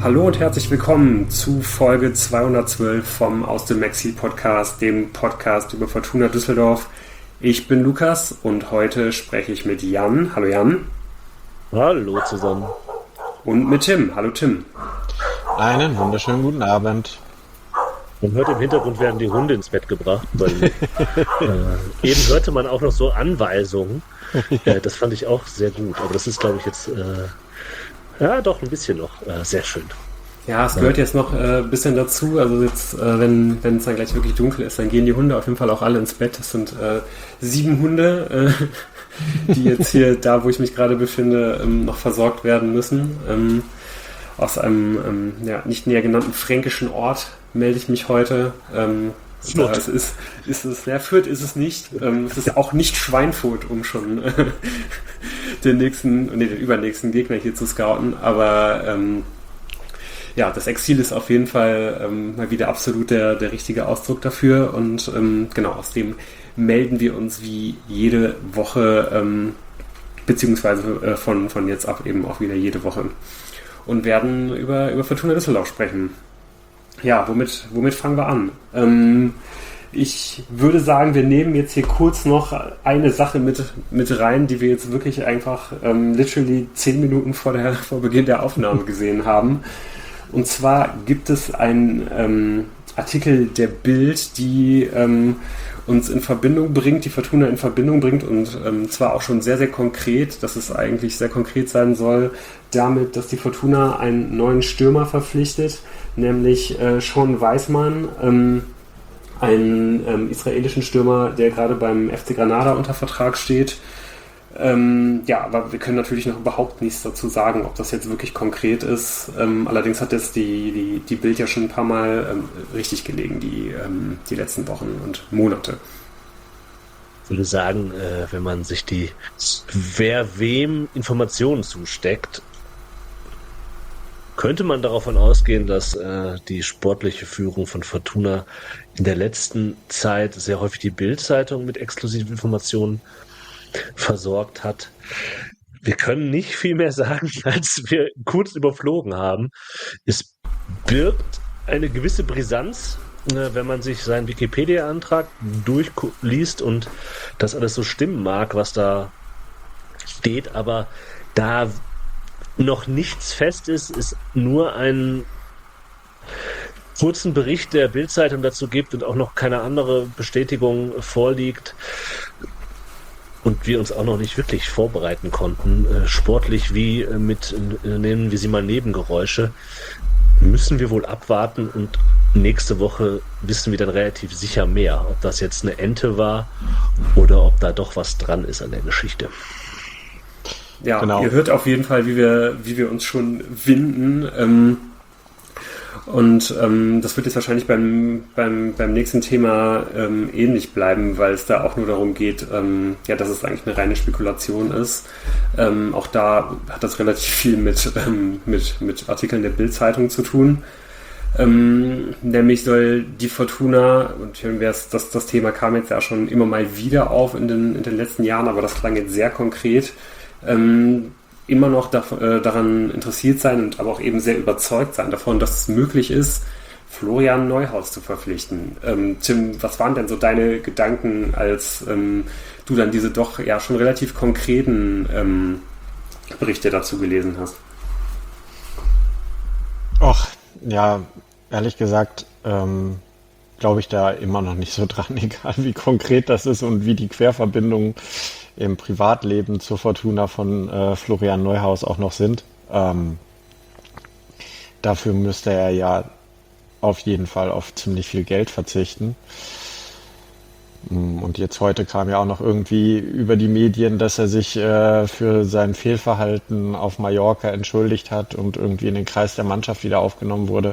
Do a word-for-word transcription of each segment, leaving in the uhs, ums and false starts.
Hallo und herzlich willkommen zu Folge zweihundertzwölf vom Aus dem Maxi Podcast, dem Podcast über Fortuna Düsseldorf. Ich bin Lukas und heute spreche ich mit Jan. Hallo Jan. Hallo zusammen. Und mit Tim. Hallo Tim. Einen wunderschönen guten Abend. Man hört im Hintergrund werden die Hunde ins Bett gebracht. Weil, äh, eben hörte man auch noch so Anweisungen. Äh, das fand ich auch sehr gut. Aber das ist, glaube ich, jetzt äh, ja doch ein bisschen noch äh, sehr schön. Ja, es gehört jetzt noch ein äh, bisschen dazu. Also jetzt, äh, wenn wenn es dann gleich wirklich dunkel ist, dann gehen die Hunde auf jeden Fall auch alle ins Bett. Das sind äh, sieben Hunde, äh, die jetzt hier, da wo ich mich gerade befinde, ähm, noch versorgt werden müssen. Ähm, aus einem ähm, ja, nicht näher genannten fränkischen Ort melde ich mich heute. Ähm, Fürth. Es ist, ist es, ja, Fürth ist es nicht. Ähm, es ist auch nicht Schweinfurt, um schon äh, den nächsten, nee, den übernächsten Gegner hier zu scouten. Aber ähm, ja, das Exil ist auf jeden Fall ähm, mal wieder absolut der, der richtige Ausdruck dafür. Und ähm, genau, aus dem melden wir uns wie jede Woche, ähm, beziehungsweise äh, von, von jetzt ab eben auch wieder jede Woche. Und werden über, über Fortuna Düsseldorf sprechen. Ja, womit, womit fangen wir an? Ähm, ich würde sagen, wir nehmen jetzt hier kurz noch eine Sache mit, mit rein, die wir jetzt wirklich einfach ähm, literally zehn Minuten vor, der, vor Beginn der Aufnahme gesehen haben. Und zwar gibt es einen ähm, Artikel der Bild, die ähm, uns in Verbindung bringt, die Fortuna in Verbindung bringt und ähm, zwar auch schon sehr, sehr konkret, dass es eigentlich sehr konkret sein soll, damit, dass die Fortuna einen neuen Stürmer verpflichtet, nämlich äh, Sean Weisman, ähm, einen ähm, israelischen Stürmer, der gerade beim F C Granada unter Vertrag steht. Ähm, ja, aber wir können natürlich noch überhaupt nichts dazu sagen, ob das jetzt wirklich konkret ist. Ähm, allerdings hat jetzt die, die, die Bild ja schon ein paar Mal ähm, richtig gelegen, die, ähm, die letzten Wochen und Monate. Ich würde sagen, äh, wenn man sich die, wer wem Informationen zusteckt, könnte man davon ausgehen, dass äh, die sportliche Führung von Fortuna in der letzten Zeit sehr häufig die Bild-Zeitung mit exklusiven Informationen versorgt hat. Wir können nicht viel mehr sagen, als wir kurz überflogen haben. Es birgt eine gewisse Brisanz, äh, wenn man sich seinen Wikipedia-Antrag durchliest und das alles so stimmen mag, was da steht, aber da noch nichts fest ist, ist nur ein kurzen Bericht der Bild-Zeitung dazu gibt und auch noch keine andere Bestätigung vorliegt und wir uns auch noch nicht wirklich vorbereiten konnten, äh, sportlich wie äh, mit, äh, nennen wir sie mal Nebengeräusche, müssen wir wohl abwarten und nächste Woche wissen wir dann relativ sicher mehr, ob das jetzt eine Ente war oder ob da doch was dran ist an der Geschichte. Ja, genau. Ihr hört auf jeden Fall, wie wir, wie wir uns schon winden. Ähm, und ähm, das wird jetzt wahrscheinlich beim, beim, beim nächsten Thema ähm, ähnlich bleiben, weil es da auch nur darum geht, ähm, ja, dass es eigentlich eine reine Spekulation ist. Ähm, auch da hat das relativ viel mit, ähm, mit, mit Artikeln der Bild-Zeitung zu tun. Ähm, nämlich soll die Fortuna, und das, das, das Thema kam jetzt ja schon immer mal wieder auf in den, in den letzten Jahren, aber das klang jetzt sehr konkret, Ähm, immer noch da, äh, daran interessiert sein und aber auch eben sehr überzeugt sein davon, dass es möglich ist, Florian Neuhaus zu verpflichten. Ähm, Tim, was waren denn so deine Gedanken, als ähm, du dann diese doch ja schon relativ konkreten ähm, Berichte dazu gelesen hast? Och, ja, ehrlich gesagt, ähm, glaube ich da immer noch nicht so dran, egal wie konkret das ist und wie die Querverbindungen im Privatleben zur Fortuna von äh, Florian Neuhaus auch noch sind. Ähm, dafür müsste er ja auf jeden Fall auf ziemlich viel Geld verzichten. Und jetzt heute kam ja auch noch irgendwie über die Medien, dass er sich äh, für sein Fehlverhalten auf Mallorca entschuldigt hat und irgendwie in den Kreis der Mannschaft wieder aufgenommen wurde.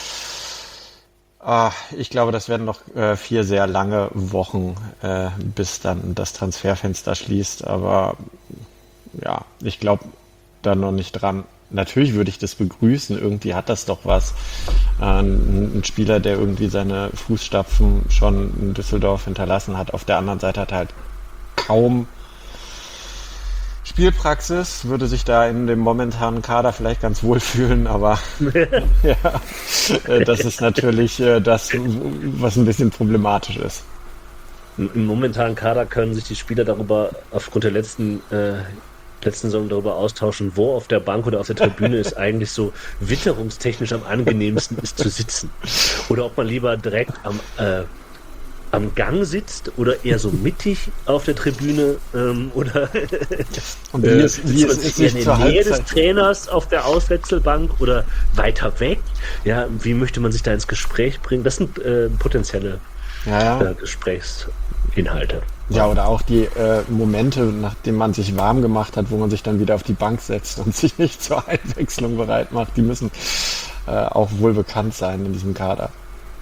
Ah, ich glaube, das werden noch äh, vier sehr lange Wochen, äh, bis dann das Transferfenster schließt. Aber ja, ich glaube da noch nicht dran. Natürlich würde ich das begrüßen. Irgendwie hat das doch was. Äh, ein, ein Spieler, der irgendwie seine Fußstapfen schon in Düsseldorf hinterlassen hat. Auf der anderen Seite hat er halt kaum Spielpraxis, würde sich da in dem momentanen Kader vielleicht ganz wohl fühlen, aber ja, äh, das ist natürlich äh, das, was ein bisschen problematisch ist. Im momentanen Kader können sich die Spieler darüber, aufgrund der letzten, äh, letzten Saison darüber austauschen, wo auf der Bank oder auf der Tribüne es eigentlich so witterungstechnisch am angenehmsten ist zu sitzen. Oder ob man lieber direkt am, äh, am Gang sitzt oder eher so mittig auf der Tribüne ähm, oder Und wie äh, ist, wie ist, ist in nicht der zur Nähe des Halbzeit? Trainers auf der Auswechselbank oder weiter weg. Ja, wie möchte man sich da ins Gespräch bringen? Das sind äh, potenzielle Ja, ja. äh, Gesprächsinhalte. Ja, oder auch die äh, Momente, nachdem man sich warm gemacht hat, wo man sich dann wieder auf die Bank setzt und sich nicht zur Einwechslung bereit macht, die müssen äh, auch wohl bekannt sein in diesem Kader.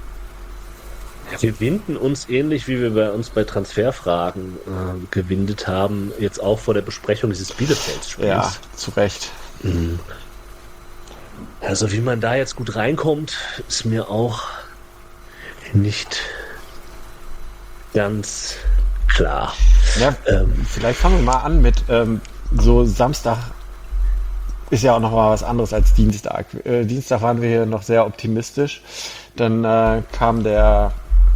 Wir winden uns ähnlich, wie wir bei uns bei Transferfragen äh, gewindet haben, jetzt auch vor der Besprechung dieses Bielefeld-Spiels. Ja, zu Recht. Mhm. Also wie man da jetzt gut reinkommt, ist mir auch nicht ganz klar. Ja, Ähm, vielleicht fangen wir mal an mit ähm, so Samstag ist ja auch noch mal was anderes als Dienstag. Äh, Dienstag waren wir hier noch sehr optimistisch. Dann äh, kam der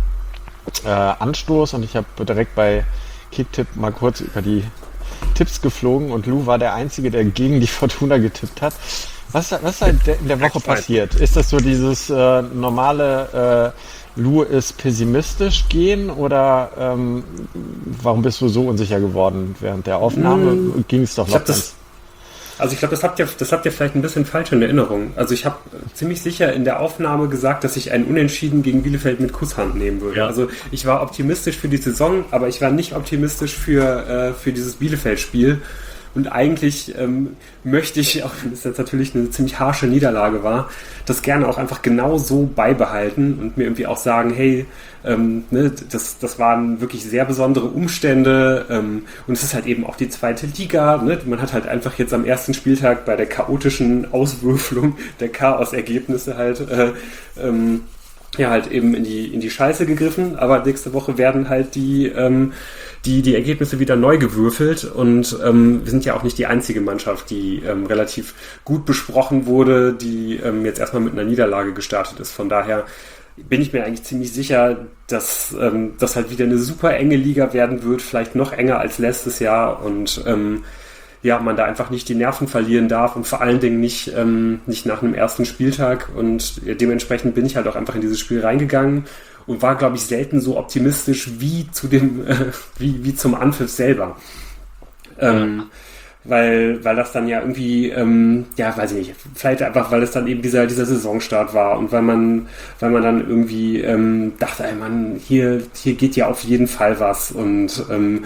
äh, Anstoß und ich habe direkt bei Kicktipp mal kurz über die Tipps geflogen und Lou war der Einzige, der gegen die Fortuna getippt hat. Was, was ist halt in der Woche passiert? Ist das so dieses äh, normale äh, Lou ist pessimistisch gehen oder ähm, warum bist du so unsicher geworden während der Aufnahme? Mm, Ging es doch ich noch hab das, Also ich glaube, das habt ihr, das habt ihr vielleicht ein bisschen falsch in Erinnerung. Also ich habe ziemlich sicher in der Aufnahme gesagt, dass ich ein Unentschieden gegen Bielefeld mit Kusshand nehmen würde. Ja. Also ich war optimistisch für die Saison, aber ich war nicht optimistisch für, äh, für dieses Bielefeld-Spiel. Und eigentlich ähm, möchte ich, auch wenn es jetzt natürlich eine ziemlich harsche Niederlage war, das gerne auch einfach genau so beibehalten und mir irgendwie auch sagen, hey, ähm, ne, das, das waren wirklich sehr besondere Umstände ähm, und es ist halt eben auch die zweite Liga. Ne? Man hat halt einfach jetzt am ersten Spieltag bei der chaotischen Auswürfelung der Chaos-Ergebnisse halt äh, ähm, ja halt eben in die in die Scheiße gegriffen, aber nächste Woche werden halt die ähm, die die Ergebnisse wieder neu gewürfelt und ähm, wir sind ja auch nicht die einzige Mannschaft, die ähm, relativ gut besprochen wurde, die ähm, jetzt erstmal mit einer Niederlage gestartet ist. Von daher bin ich mir eigentlich ziemlich sicher, dass ähm, das halt wieder eine super enge Liga werden wird, vielleicht noch enger als letztes Jahr und ähm, ja, man da einfach nicht die Nerven verlieren darf und vor allen Dingen nicht, ähm, nicht nach einem ersten Spieltag und dementsprechend bin ich halt auch einfach in dieses Spiel reingegangen und war, glaube ich, selten so optimistisch wie zu dem, äh, wie, wie zum Anpfiff selber. Ähm, weil, weil das dann ja irgendwie, ähm, ja, weiß ich nicht, vielleicht einfach, weil es dann eben dieser, dieser Saisonstart war und weil man, weil man dann irgendwie ähm, dachte, ey Mann, hier, hier geht ja auf jeden Fall was und ähm,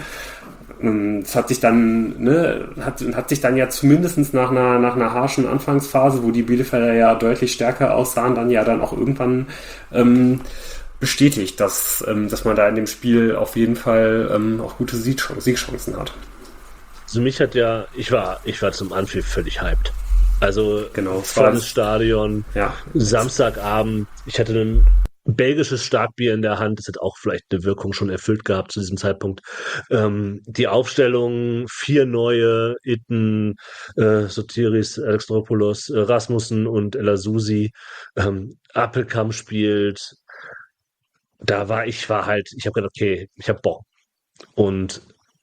es hat sich dann, ne, hat, hat sich dann ja zumindest nach einer, nach einer harschen Anfangsphase, wo die Bielefelder ja deutlich stärker aussahen, dann ja dann auch irgendwann ähm, bestätigt, dass, ähm, dass man da in dem Spiel auf jeden Fall ähm, auch gute Siegchancen, Siegchancen hat. Also mich hat ja, ich war, ich war zum Anpfiff völlig hyped. Also genau, volles Stadion, ja. Samstagabend, ich hatte ein belgisches Starkbier in der Hand, das hat auch vielleicht eine Wirkung schon erfüllt gehabt zu diesem Zeitpunkt. Ähm, die Aufstellung, vier neue, Itten, äh, Sotiris, Alexandropoulos, äh, Rasmussen und El Azusi, ähm, Appelkamp spielt. Da war ich, war halt, ich habe gedacht, okay, ich habe Bock. Und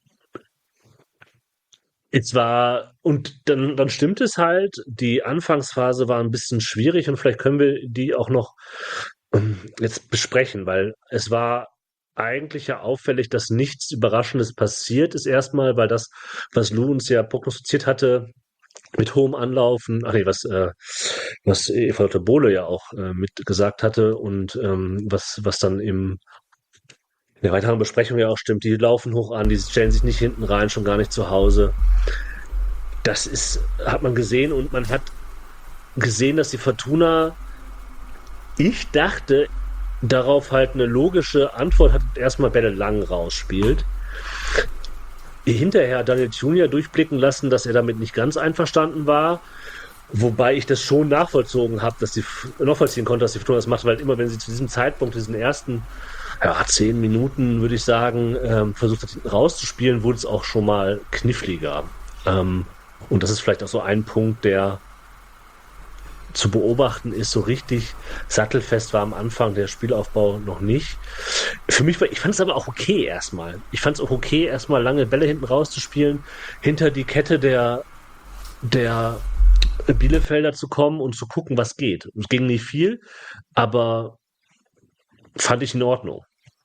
es war, und dann, dann stimmt es halt, die Anfangsphase war ein bisschen schwierig und vielleicht können wir die auch noch ähm, jetzt besprechen, weil es war eigentlich ja auffällig, dass nichts Überraschendes passiert ist erstmal, weil das, was Lou uns ja prognostiziert hatte, mit hohem Anlaufen, ach nee, was, äh, was Eva Lotte Bohle ja auch äh, mitgesagt hatte und ähm, was, was dann im in der weiteren Besprechung ja auch stimmt, die laufen hoch an, die stellen sich nicht hinten rein, schon gar nicht zu Hause. Das ist, hat man gesehen und man hat gesehen, dass die Fortuna, ich dachte, darauf halt eine logische Antwort hat, erstmal Bälle lang rausspielt. Hinterher hat Daniel Junior durchblicken lassen, dass er damit nicht ganz einverstanden war, wobei ich das schon nachvollzogen habe, dass die nachvollziehen konnte, dass die Fortuna das macht, weil immer, wenn sie zu diesem Zeitpunkt, diesen ersten ja, zehn Minuten, würde ich sagen, ähm, versucht hat, rauszuspielen, wurde es auch schon mal kniffliger. Ähm, und das ist vielleicht auch so ein Punkt, der zu beobachten ist. So richtig sattelfest war am Anfang der Spielaufbau noch nicht. Für mich war, ich fand es aber auch okay erstmal. Ich fand es auch okay, erstmal lange Bälle hinten rauszuspielen, hinter die Kette der, der Bielefelder zu kommen und zu gucken, was geht. Es ging nicht viel, aber fand ich in Ordnung.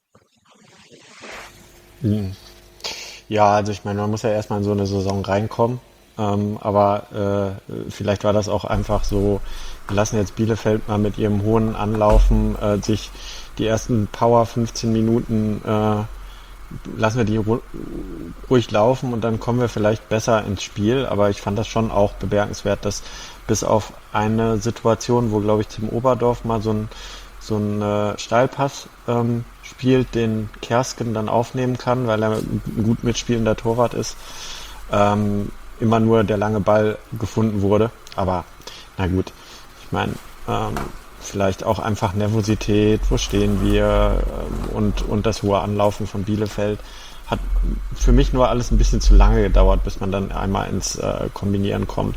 Hm. Ja, also ich meine, man muss ja erstmal in so eine Saison reinkommen. Ähm, aber äh, vielleicht war das auch einfach so, wir lassen jetzt Bielefeld mal mit ihrem hohen Anlaufen äh, sich die ersten Power fünfzehn Minuten äh, lassen wir die ru ruhig laufen und dann kommen wir vielleicht besser ins Spiel. Aber ich fand das schon auch bemerkenswert, dass bis auf eine Situation, wo, glaube ich, Tim Oberdorf mal so ein, so ein äh, Steilpass ähm, spielt, den Kersken dann aufnehmen kann, weil er ein gut mitspielender Torwart ist, ähm, immer nur der lange Ball gefunden wurde. Aber na gut, ich meine, ähm, vielleicht auch einfach Nervosität, wo stehen wir, ähm, und, und das hohe Anlaufen von Bielefeld hat für mich nur alles ein bisschen zu lange gedauert, bis man dann einmal ins äh, Kombinieren kommt.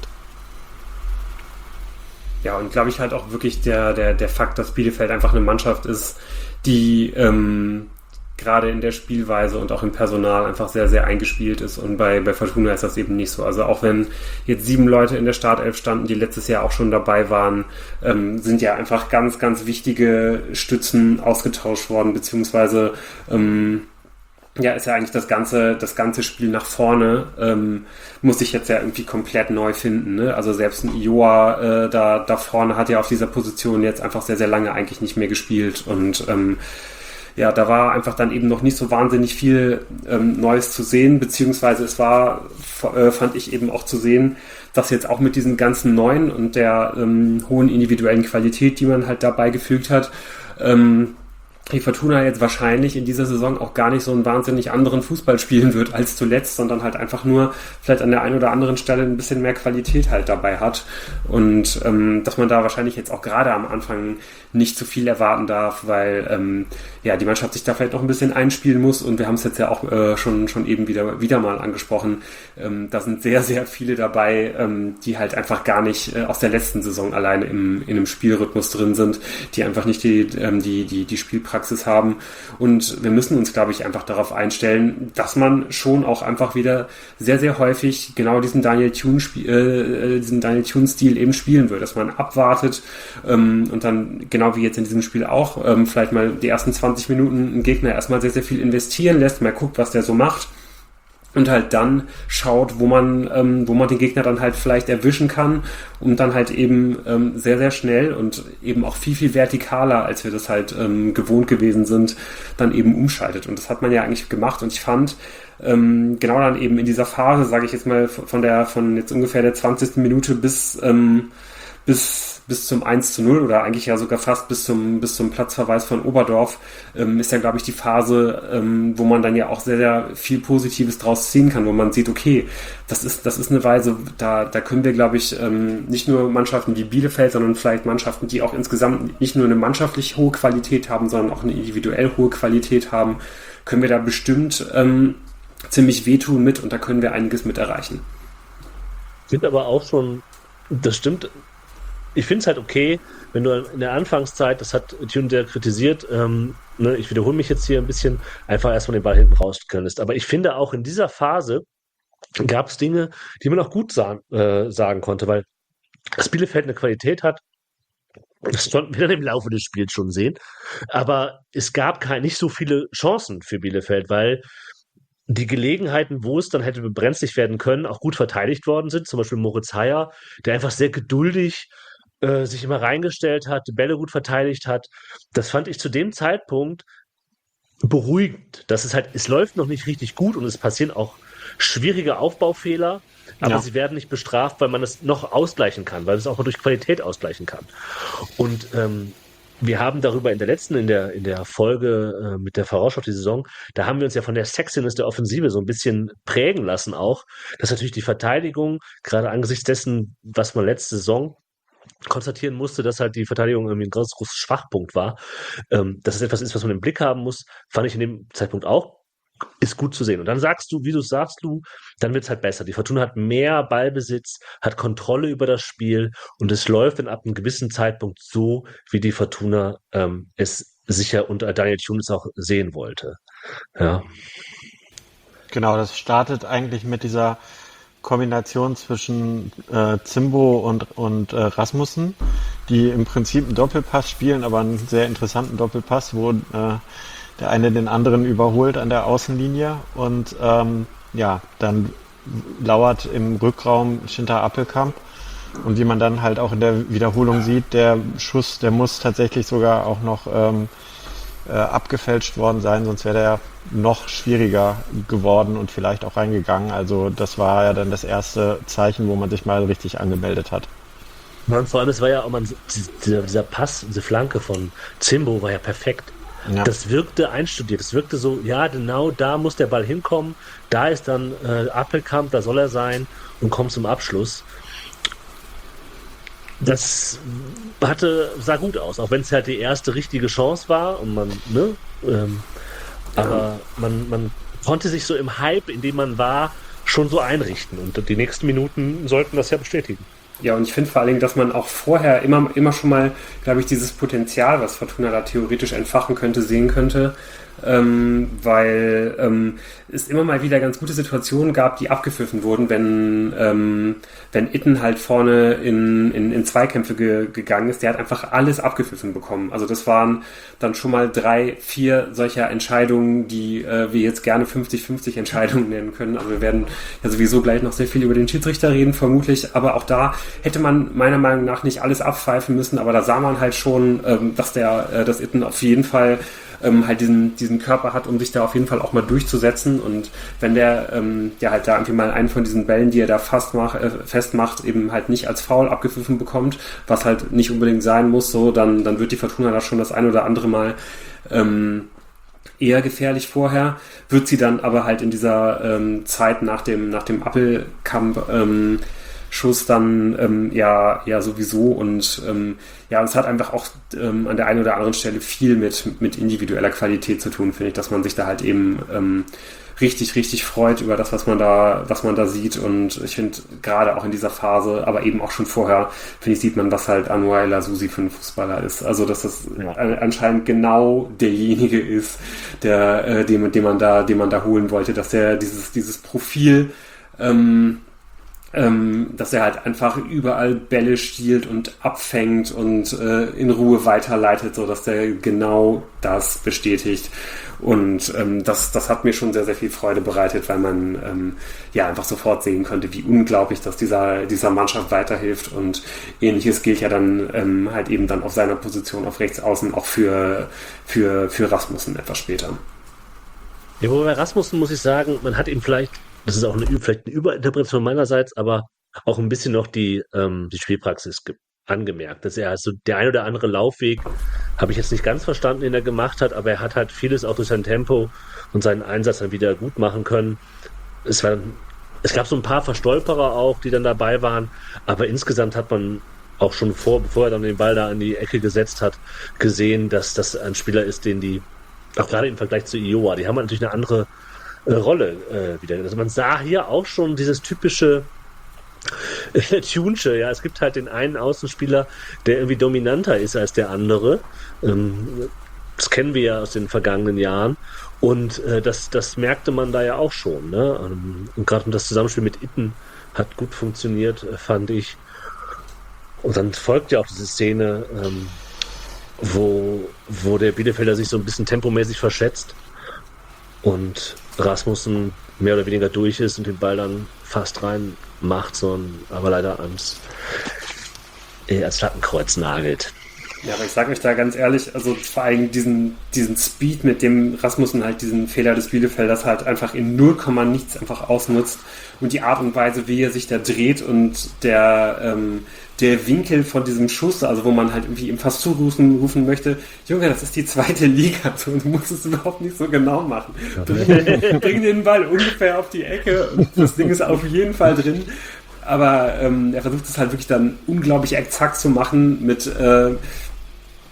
Ja, und glaube ich halt auch wirklich der, der, der Fakt, dass Bielefeld einfach eine Mannschaft ist, die ähm, gerade in der Spielweise und auch im Personal einfach sehr, sehr eingespielt ist. Und bei, bei Fortuna ist das eben nicht so. Also auch wenn jetzt sieben Leute in der Startelf standen, die letztes Jahr auch schon dabei waren, ähm, sind ja einfach ganz, ganz wichtige Stützen ausgetauscht worden, beziehungsweise ähm, ja, ist ja eigentlich das ganze, das ganze Spiel nach vorne, ähm, muss ich jetzt ja irgendwie komplett neu finden, ne? Also selbst ein Ioa äh, da, da vorne hat ja auf dieser Position jetzt einfach sehr, sehr lange eigentlich nicht mehr gespielt und ähm, ja, da war einfach dann eben noch nicht so wahnsinnig viel ähm, Neues zu sehen, beziehungsweise es war, äh, fand ich eben auch zu sehen, dass jetzt auch mit diesen ganzen Neuen und der ähm, hohen individuellen Qualität, die man halt dabei gefügt hat, ähm, die Fortuna jetzt wahrscheinlich in dieser Saison auch gar nicht so einen wahnsinnig anderen Fußball spielen wird als zuletzt, sondern halt einfach nur vielleicht an der einen oder anderen Stelle ein bisschen mehr Qualität halt dabei hat und ähm, dass man da wahrscheinlich jetzt auch gerade am Anfang nicht zu viel erwarten darf, weil ähm, ja die Mannschaft sich da vielleicht noch ein bisschen einspielen muss und wir haben es jetzt ja auch äh, schon schon eben wieder wieder mal angesprochen, ähm, da sind sehr, sehr viele dabei, ähm, die halt einfach gar nicht äh, aus der letzten Saison alleine im, in einem Spielrhythmus drin sind, die einfach nicht die, ähm, die, die, die Spielpraxis haben und wir müssen uns, glaube ich, einfach darauf einstellen, dass man schon auch einfach wieder sehr, sehr häufig genau diesen Daniel Thune äh, diesen Daniel Thune-Stil eben spielen wird, dass man abwartet ähm, und dann genau wie jetzt in diesem Spiel auch, ähm, vielleicht mal die ersten zwanzig Minuten einen Gegner erstmal sehr, sehr viel investieren lässt, mal guckt, was der so macht und halt dann schaut, wo man ähm, wo man den Gegner dann halt vielleicht erwischen kann und dann halt eben ähm, sehr, sehr schnell und eben auch viel, viel vertikaler, als wir das halt ähm, gewohnt gewesen sind, dann eben umschaltet. Und das hat man ja eigentlich gemacht und ich fand, ähm, genau dann eben in dieser Phase, sage ich jetzt mal, von der von jetzt ungefähr der zwanzigsten Minute bis ähm, bis bis zum eins zu null oder eigentlich ja sogar fast bis zum bis zum Platzverweis von Oberdorf ähm, ist ja, glaube ich, die Phase, ähm, wo man dann ja auch sehr, sehr viel Positives draus ziehen kann, wo man sieht, okay, das ist das ist eine Weise, da da können wir, glaube ich, ähm, nicht nur Mannschaften wie Bielefeld, sondern vielleicht Mannschaften, die auch insgesamt nicht nur eine mannschaftlich hohe Qualität haben, sondern auch eine individuell hohe Qualität haben, können wir da bestimmt ähm, ziemlich wehtun mit und da können wir einiges mit erreichen. Sind aber auch schon, das stimmt. Ich finde es halt okay, wenn du in der Anfangszeit, das hat Thune sehr kritisiert, ähm, ne, ich wiederhole mich jetzt hier ein bisschen, einfach erstmal den Ball hinten raus könntest. Aber ich finde auch in dieser Phase gab es Dinge, die man auch gut sa äh, sagen konnte, weil das Bielefeld eine Qualität hat, das konnten wir dann im Laufe des Spiels schon sehen. Aber es gab kein, nicht so viele Chancen für Bielefeld, weil die Gelegenheiten, wo es dann hätte brenzlig werden können, auch gut verteidigt worden sind. Zum Beispiel Moritz Heyer, der einfach sehr geduldig äh, sich immer reingestellt hat, die Bälle gut verteidigt hat. Das fand ich zu dem Zeitpunkt beruhigend. Das ist halt, es läuft noch nicht richtig gut und es passieren auch schwierige Aufbaufehler, aber Ja. sie werden nicht bestraft, weil man es noch ausgleichen kann, weil es auch mal durch Qualität ausgleichen kann. Und ähm, wir haben darüber in der letzten, in der, in der Folge äh, mit der Vorausschau auf die Saison, da haben wir uns ja von der Sexiness der Offensive so ein bisschen prägen lassen auch, dass natürlich die Verteidigung, gerade angesichts dessen, was man letzte Saison konstatieren musste, dass halt die Verteidigung irgendwie ein ganz großer Schwachpunkt war, ähm, dass es etwas ist, was man im Blick haben muss, fand ich in dem Zeitpunkt auch ist gut zu sehen. Und dann sagst du, wie du sagst, du, dann wird es halt besser. Die Fortuna hat mehr Ballbesitz, hat Kontrolle über das Spiel und es läuft dann ab einem gewissen Zeitpunkt so, wie die Fortuna ähm, es sicher unter Daniel Thune auch sehen wollte. Ja. Genau, das startet eigentlich mit dieser Kombination zwischen äh, Zimbo und, und äh, Rasmussen, die im Prinzip einen Doppelpass spielen, aber einen sehr interessanten Doppelpass, wo äh, der eine den anderen überholt an der Außenlinie und ähm, ja, dann lauert im Rückraum Shinta Appelkamp und wie man dann halt auch in der Wiederholung sieht, der Schuss, der muss tatsächlich sogar auch noch ähm, äh, abgefälscht worden sein, sonst wäre der noch schwieriger geworden und vielleicht auch reingegangen. Also das war ja dann das erste Zeichen, wo man sich mal richtig angemeldet hat. Und vor allem, es war ja auch mal dieser, dieser Pass, diese Flanke von Zimbo war ja perfekt. Ja. Das wirkte einstudiert, das wirkte so, ja genau, da muss der Ball hinkommen, da ist dann äh, Appelkamp, da soll er sein und kommt zum Abschluss. Das hatte, sah gut aus, auch wenn es halt die erste richtige Chance war und man, ne, ähm, aber man, man konnte sich so im Hype, in dem man war, schon so einrichten und die nächsten Minuten sollten das ja bestätigen. Ja, und ich finde vor allen Dingen, dass man auch vorher immer, immer schon mal, glaube ich, dieses Potenzial, was Fortuna da theoretisch entfachen könnte, sehen könnte, ähm, weil ähm, es immer mal wieder ganz gute Situationen gab, die abgepfiffen wurden, wenn, ähm, wenn Itten halt vorne in, in, in Zweikämpfe ge, gegangen ist. Der hat einfach alles abgepfiffen bekommen. Also das waren dann schon mal drei, vier solcher Entscheidungen, die äh, wir jetzt gerne fünfzig fünfzig Entscheidungen nennen können. Also wir werden ja sowieso gleich noch sehr viel über den Schiedsrichter reden, vermutlich. Aber auch da hätte man meiner Meinung nach nicht alles abpfeifen müssen. Aber da sah man halt schon, ähm, dass der, äh, dass Itten auf jeden Fall ähm, halt diesen, diesen Körper hat, um sich da auf jeden Fall auch mal durchzusetzen. Und wenn der, ähm, der halt da irgendwie mal einen von diesen Bällen, die er da fast mach, äh, festmacht, eben halt nicht als Foul abgepfiffen bekommt, was halt nicht unbedingt sein muss, so, dann, dann wird die Fortuna da schon das ein oder andere Mal ähm, eher gefährlich vorher, wird sie dann aber halt in dieser ähm, Zeit nach dem, nach dem Appelkamp ähm, Schuss dann ähm, ja, ja sowieso und ähm, ja, es hat einfach auch ähm, an der einen oder anderen Stelle viel mit, mit individueller Qualität zu tun, finde ich, dass man sich da halt eben ähm, richtig, richtig freut über das, was man da, was man da sieht und ich finde gerade auch in dieser Phase, aber eben auch schon vorher, finde ich, sieht man, was halt Anwar El Azzouzi für ein Fußballer ist. Also, dass das ja. anscheinend genau derjenige ist, der, äh, den, den man da, den man da holen wollte, dass er dieses, dieses Profil ähm, Ähm, dass er halt einfach überall Bälle stiehlt und abfängt und äh, in Ruhe weiterleitet, so dass der genau das bestätigt. Und ähm, das, das hat mir schon sehr, sehr viel Freude bereitet, weil man ähm, ja einfach sofort sehen konnte, wie unglaublich das dieser, dieser Mannschaft weiterhilft. Und Ähnliches gilt ja dann ähm, halt eben dann auf seiner Position auf Rechtsaußen auch für, für, für Rasmussen etwas später. Ja, wobei bei Rasmussen muss ich sagen, man hat ihm vielleicht das ist auch eine, vielleicht eine Überinterpretation meinerseits, aber auch ein bisschen noch die, ähm, die Spielpraxis ge- angemerkt. Dass er also der ein oder andere Laufweg, habe ich jetzt nicht ganz verstanden, den er gemacht hat, aber er hat halt vieles auch durch sein Tempo und seinen Einsatz dann wieder gut machen können. Es war, es gab so ein paar Verstolperer auch, die dann dabei waren, aber insgesamt hat man auch schon vor, bevor er dann den Ball da in die Ecke gesetzt hat, gesehen, dass das ein Spieler ist, den die, auch gerade im Vergleich zu Iowa, die haben natürlich eine andere Rolle äh, wieder. Also man sah hier auch schon dieses typische äh, Tunesche, ja, es gibt halt den einen Außenspieler, der irgendwie dominanter ist als der andere. Ähm, das kennen wir ja aus den vergangenen Jahren und äh, das, das merkte man da ja auch schon, ne? Ähm, und gerade das Zusammenspiel mit Itten hat gut funktioniert, äh, fand ich. Und dann folgt ja auch diese Szene, ähm, wo, wo der Bielefelder sich so ein bisschen tempomäßig verschätzt und Rasmussen mehr oder weniger durch ist und den Ball dann fast rein macht, sondern aber leider ans, äh, ans Lattenkreuz nagelt. Ja, aber ich sage euch da ganz ehrlich, also vor allem diesen, diesen Speed, mit dem Rasmussen halt diesen Fehler des Bielefelders halt einfach in null Komma nichts einfach ausnutzt und die Art und Weise, wie er sich da dreht und der, ähm, der Winkel von diesem Schuss, also wo man halt irgendwie ihm fast zurufen rufen möchte, Junge, das ist die zweite Liga, so, du musst es überhaupt nicht so genau machen. Bring, bring den Ball ungefähr auf die Ecke und das Ding ist auf jeden Fall drin. Aber ähm, er versucht es halt wirklich dann unglaublich exakt zu machen mit äh,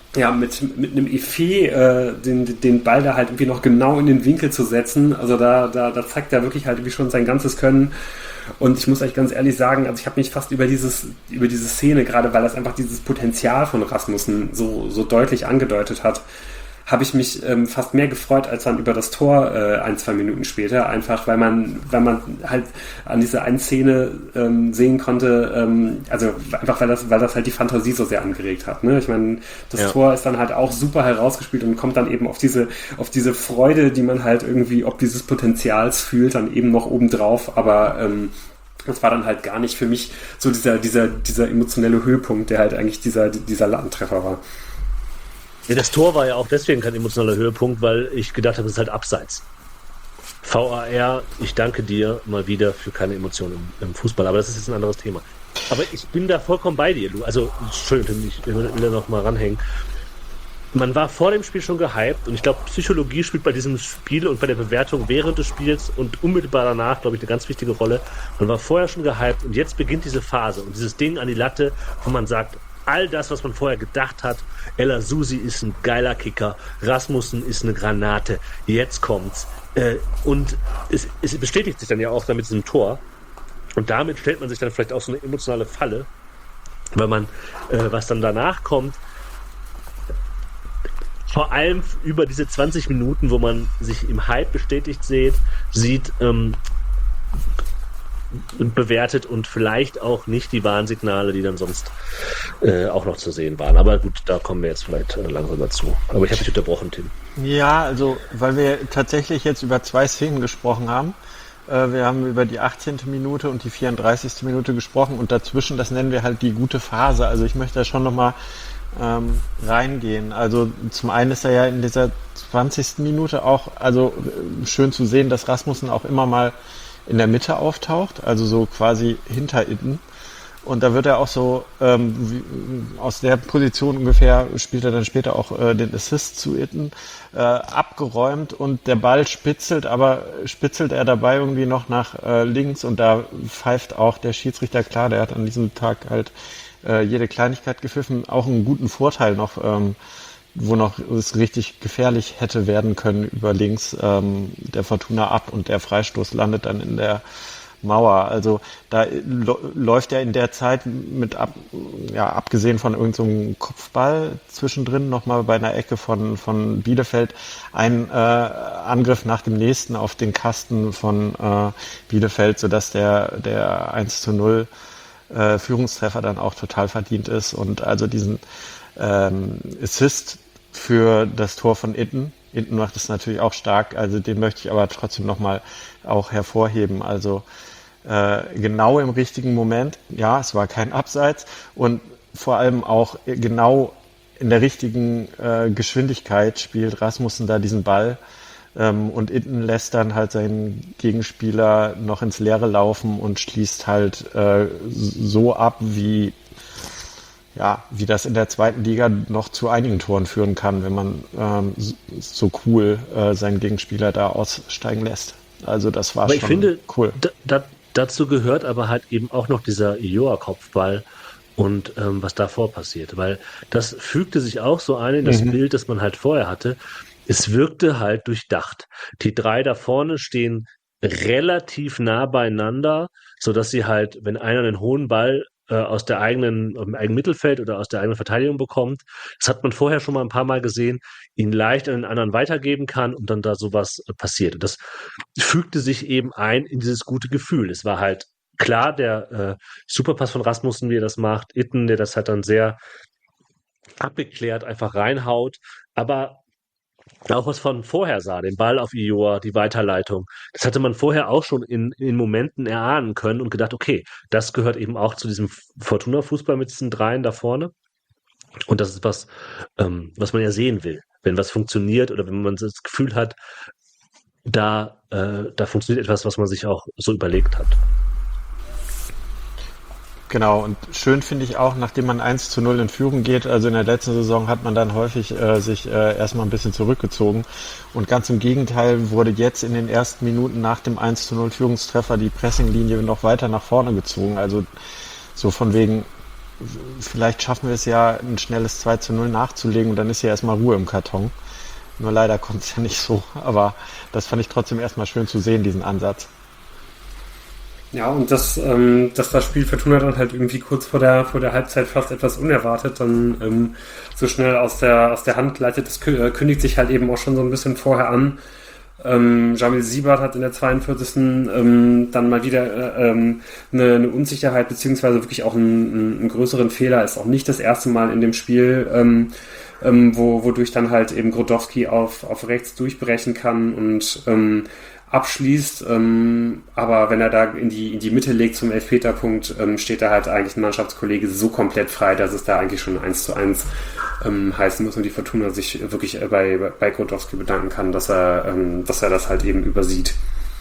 ja, mit, mit einem Effet äh, den, den Ball da halt irgendwie noch genau in den Winkel zu setzen. Also da, da, da zeigt er wirklich halt irgendwie schon sein ganzes Können. Und ich muss euch ganz ehrlich sagen, also ich habe mich fast über dieses, über diese Szene, gerade weil das einfach dieses Potenzial von Rasmussen so, so deutlich angedeutet hat, habe ich mich ähm, fast mehr gefreut als dann über das Tor äh, ein, zwei Minuten später, einfach weil man, weil man halt an dieser einen Szene ähm, sehen konnte, ähm, also einfach weil das, weil das halt die Fantasie so sehr angeregt hat. Ne? Ich meine, das ja. Tor ist dann halt auch super herausgespielt und kommt dann eben auf diese, auf diese Freude, die man halt irgendwie ob dieses Potenzials fühlt, dann eben noch obendrauf, aber ähm, das war dann halt gar nicht für mich so dieser, dieser, dieser emotionelle Höhepunkt, der halt eigentlich dieser, dieser Ladentreffer war. Ja, das Tor war ja auch deswegen kein emotionaler Höhepunkt, weil ich gedacht habe, es ist halt abseits. V A R, ich danke dir mal wieder für keine Emotionen im, im Fußball, aber das ist jetzt ein anderes Thema. Aber ich bin da vollkommen bei dir, du. Also, Entschuldigung, ich will da noch mal ranhängen. Man war vor dem Spiel schon gehypt und ich glaube, Psychologie spielt bei diesem Spiel und bei der Bewertung während des Spiels und unmittelbar danach, glaube ich, eine ganz wichtige Rolle. Man war vorher schon gehypt und jetzt beginnt diese Phase und dieses Ding an die Latte, wo man sagt, all das, was man vorher gedacht hat, El Azusi ist ein geiler Kicker, Rasmussen ist eine Granate, jetzt kommt's. Äh, und es, es bestätigt sich dann ja auch dann mit diesem Tor. Und damit stellt man sich dann vielleicht auch so eine emotionale Falle, weil man, äh, was dann danach kommt, vor allem über diese zwanzig Minuten, wo man sich im Hype bestätigt sieht, sieht, ähm, bewertet und vielleicht auch nicht die Warnsignale, die dann sonst äh, auch noch zu sehen waren. Aber gut, da kommen wir jetzt vielleicht äh, langsam dazu. Aber ich habe dich unterbrochen, Tim. Ja, also, weil wir tatsächlich jetzt über zwei Szenen gesprochen haben. Äh, wir haben über die achtzehnte Minute und die vierunddreißigste Minute gesprochen und dazwischen, das nennen wir halt die gute Phase. Also ich möchte da schon nochmal ähm, reingehen. Also zum einen ist er ja in dieser zwanzigsten Minute auch, also schön zu sehen, dass Rasmussen auch immer mal in der Mitte auftaucht, also so quasi hinter Itten. Und da wird er auch so ähm, wie, aus der Position ungefähr, spielt er dann später auch äh, den Assist zu Itten, äh, abgeräumt und der Ball spitzelt, aber spitzelt er dabei irgendwie noch nach äh, links und da pfeift auch der Schiedsrichter klar, der hat an diesem Tag halt äh, jede Kleinigkeit gepfiffen, auch einen guten Vorteil noch, ähm, wo noch es richtig gefährlich hätte werden können über links ähm, der Fortuna ab und der Freistoß landet dann in der Mauer. Also da lo- läuft er in der Zeit mit ab, ja, abgesehen von irgendeinem so Kopfball zwischendrin nochmal bei einer Ecke von, von Bielefeld ein äh, Angriff nach dem nächsten auf den Kasten von äh, Bielefeld, sodass der, der eins zu null äh, Führungstreffer dann auch total verdient ist und also diesen Ähm, Assist für das Tor von Itten. Itten macht es natürlich auch stark, also den möchte ich aber trotzdem nochmal auch hervorheben. Also äh, genau im richtigen Moment, ja, es war kein Abseits und vor allem auch genau in der richtigen äh, Geschwindigkeit spielt Rasmussen da diesen Ball ähm, und Itten lässt dann halt seinen Gegenspieler noch ins Leere laufen und schließt halt äh, so ab, wie ja, wie das in der zweiten Liga noch zu einigen Toren führen kann, wenn man ähm, so cool äh, seinen Gegenspieler da aussteigen lässt. Also das war aber schon ich finde, cool. Da, da, dazu gehört aber halt eben auch noch dieser Ioa-Kopfball und ähm, was davor passiert, weil das fügte sich auch so ein in das Mhm. Bild, das man halt vorher hatte. Es wirkte halt durchdacht. Die drei da vorne stehen relativ nah beieinander, sodass sie halt, wenn einer einen hohen Ball äh, aus der eigenen, im eigenen Mittelfeld oder aus der eigenen Verteidigung bekommt, das hat man vorher schon mal ein paar Mal gesehen, ihn leicht an den anderen weitergeben kann und dann da sowas äh, passiert. Und das fügte sich eben ein in dieses gute Gefühl. Es war halt klar, der äh, Superpass von Rasmussen, wie er das macht, Itten, der das halt dann sehr abgeklärt einfach reinhaut, aber auch was von vorher sah, den Ball auf Ioa, die Weiterleitung, das hatte man vorher auch schon in, in Momenten erahnen können und gedacht, okay, das gehört eben auch zu diesem Fortuna-Fußball mit diesen Dreien da vorne. Und das ist was, ähm, was man ja sehen will. Wenn was funktioniert oder wenn man das Gefühl hat, da, äh, da funktioniert etwas, was man sich auch so überlegt hat. Genau, und schön finde ich auch, nachdem man eins zu null in Führung geht, also in der letzten Saison hat man dann häufig äh, sich äh, erstmal ein bisschen zurückgezogen und ganz im Gegenteil wurde jetzt in den ersten Minuten nach dem eins zu null Führungstreffer die Pressinglinie noch weiter nach vorne gezogen, also so von wegen, vielleicht schaffen wir es ja, ein schnelles zwei zu null nachzulegen und dann ist ja erstmal Ruhe im Karton. Nur leider kommt es ja nicht so, aber das fand ich trotzdem erstmal schön zu sehen, diesen Ansatz. Ja, und dass, ähm, dass das Spiel Fortuna dann halt irgendwie kurz vor der, vor der Halbzeit fast etwas unerwartet dann ähm, so schnell aus der, aus der Hand gleitet, das kündigt sich halt eben auch schon so ein bisschen vorher an. Ähm, Jamil Siebert hat in der zweiundvierzigsten Ähm, dann mal wieder äh, ähm, eine, eine Unsicherheit beziehungsweise wirklich auch einen, einen größeren Fehler. Ist auch nicht das erste Mal in dem Spiel, ähm, ähm, wo, wodurch dann halt eben Grodowski auf, auf rechts durchbrechen kann und ähm, abschließt, ähm, aber wenn er da in die, in die Mitte legt zum Elfmeterpunkt, ähm, steht da halt eigentlich ein Mannschaftskollege so komplett frei, dass es da eigentlich schon eins zu eins ähm, heißen muss und die Fortuna sich wirklich bei, bei Grodowski bedanken kann, dass er, ähm, dass er das halt eben übersieht.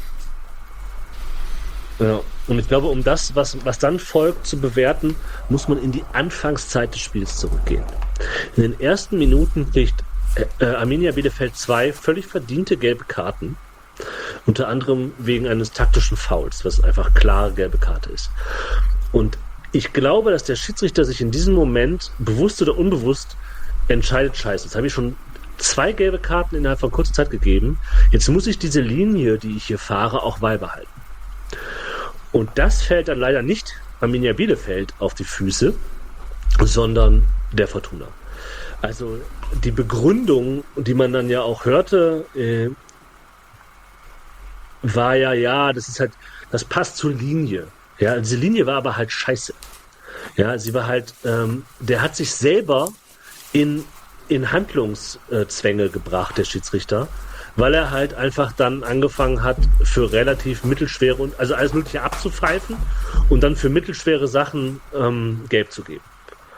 Ja, und ich glaube, um das, was, was dann folgt, zu bewerten, muss man in die Anfangszeit des Spiels zurückgehen. In den ersten Minuten kriegt äh, Arminia Bielefeld zwei völlig verdiente gelbe Karten. Unter anderem wegen eines taktischen Fouls, was einfach klare gelbe Karte ist. Und ich glaube, dass der Schiedsrichter sich in diesem Moment, bewusst oder unbewusst, entscheidet, scheiße, jetzt habe ich schon zwei gelbe Karten innerhalb von kurzer Zeit gegeben, jetzt muss ich diese Linie, die ich hier fahre, auch beibehalten. Und das fällt dann leider nicht Arminia Bielefeld auf die Füße, sondern der Fortuna. Also die Begründung, die man dann ja auch hörte, äh, war ja, ja, das ist halt, das passt zur Linie. Ja, diese Linie war aber halt scheiße. Ja, sie war halt, ähm, der hat sich selber in, in Handlungszwänge gebracht, der Schiedsrichter, weil er halt einfach dann angefangen hat, für relativ mittelschwere, und also alles Mögliche abzupfeifen und dann für mittelschwere Sachen ähm, gelb zu geben.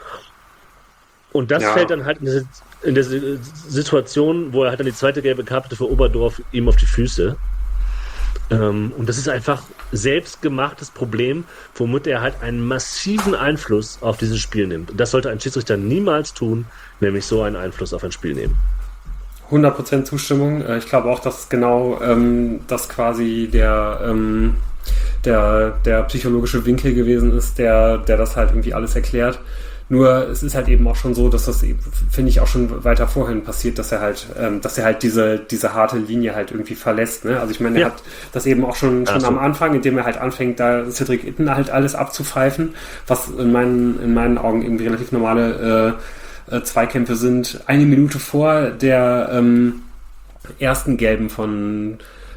Und das ja. fällt dann halt in der, in der Situation, wo er halt dann die zweite gelbe Karte für Oberdorf ihm auf die Füße. Ähm, und das ist einfach selbstgemachtes Problem, womit er halt einen massiven Einfluss auf dieses Spiel nimmt. Und das sollte ein Schiedsrichter niemals tun, nämlich so einen Einfluss auf ein Spiel nehmen. hundert Prozent Zustimmung. Ich glaube auch, dass genau ähm, das quasi der, ähm, der, der psychologische Winkel gewesen ist, der, der das halt irgendwie alles erklärt. Nur es ist halt eben auch schon so, dass das, finde ich, auch schon weiter vorhin passiert, dass er halt, ähm, dass er halt diese, diese harte Linie halt irgendwie verlässt. Ne? Also ich meine, er ja. hat das eben auch schon, schon so. am Anfang, indem er halt anfängt, da Cedric Itten halt alles abzupfeifen, was in meinen, in meinen Augen irgendwie relativ normale äh, äh, Zweikämpfe sind. Eine Minute vor der ähm, ersten Gelben von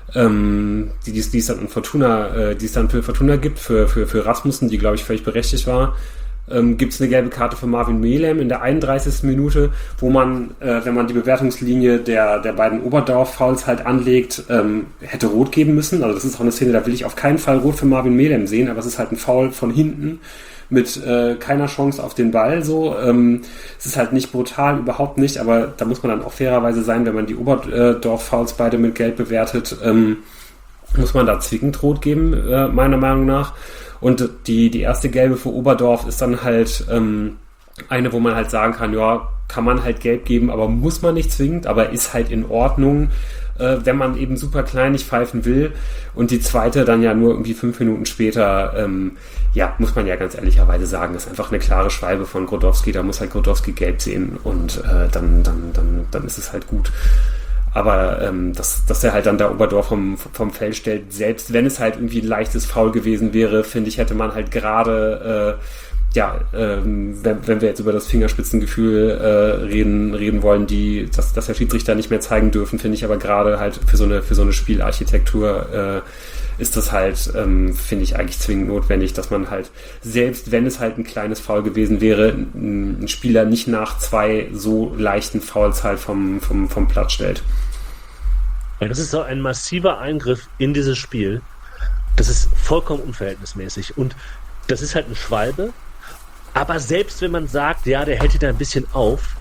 ähm, die, die, die es dann in Fortuna, äh, die es dann für Fortuna gibt, für, für, für Rasmussen, die glaube ich völlig berechtigt war. Ähm, gibt es eine gelbe Karte für Marvin Melem in der einunddreißigsten Minute, wo man, äh, wenn man die Bewertungslinie der, der beiden Oberdorf-Fouls halt anlegt, ähm, hätte rot geben müssen. Also das ist auch eine Szene, da will ich auf keinen Fall rot für Marvin Melem sehen, aber es ist halt ein Foul von hinten mit äh, keiner Chance auf den Ball. So, ähm, es ist halt nicht brutal, überhaupt nicht, aber da muss man dann auch fairerweise sein, wenn man die Oberdorf-Fouls beide mit Gelb bewertet, ähm, muss man da zwingend rot geben, äh, meiner Meinung nach. Und die, die erste gelbe für Oberdorf ist dann halt ähm, eine, wo man halt sagen kann, ja, kann man halt gelb geben, aber muss man nicht zwingend, aber ist halt in Ordnung, äh, wenn man eben super kleinig pfeifen will. Und die zweite dann ja nur irgendwie fünf Minuten später, ähm, ja, muss man ja ganz ehrlicherweise sagen, ist einfach eine klare Schwalbe von Grodowski, da muss halt Grodowski gelb sehen und äh, dann, dann, dann, dann ist es halt gut. Aber ähm, dass, dass er halt dann da Oberdorf vom, vom Feld stellt, selbst wenn es halt irgendwie ein leichtes Foul gewesen wäre, finde ich, hätte man halt gerade, äh, ja, ähm, wenn, wenn wir jetzt über das Fingerspitzengefühl äh, reden, reden wollen, die, dass, dass der Schiedsrichter nicht mehr zeigen dürfen, finde ich aber gerade halt für so eine, für so eine Spielarchitektur äh, ist das halt, ähm, finde ich, eigentlich zwingend notwendig, dass man halt, selbst wenn es halt ein kleines Foul gewesen wäre, ein, ein Spieler nicht nach zwei so leichten Fouls halt vom, vom, vom Platz stellt. Ja, das ist so ein massiver Eingriff in dieses Spiel. Das ist vollkommen unverhältnismäßig. Und das ist halt eine Schwalbe. Aber selbst wenn man sagt, ja, der hält da ein bisschen auf,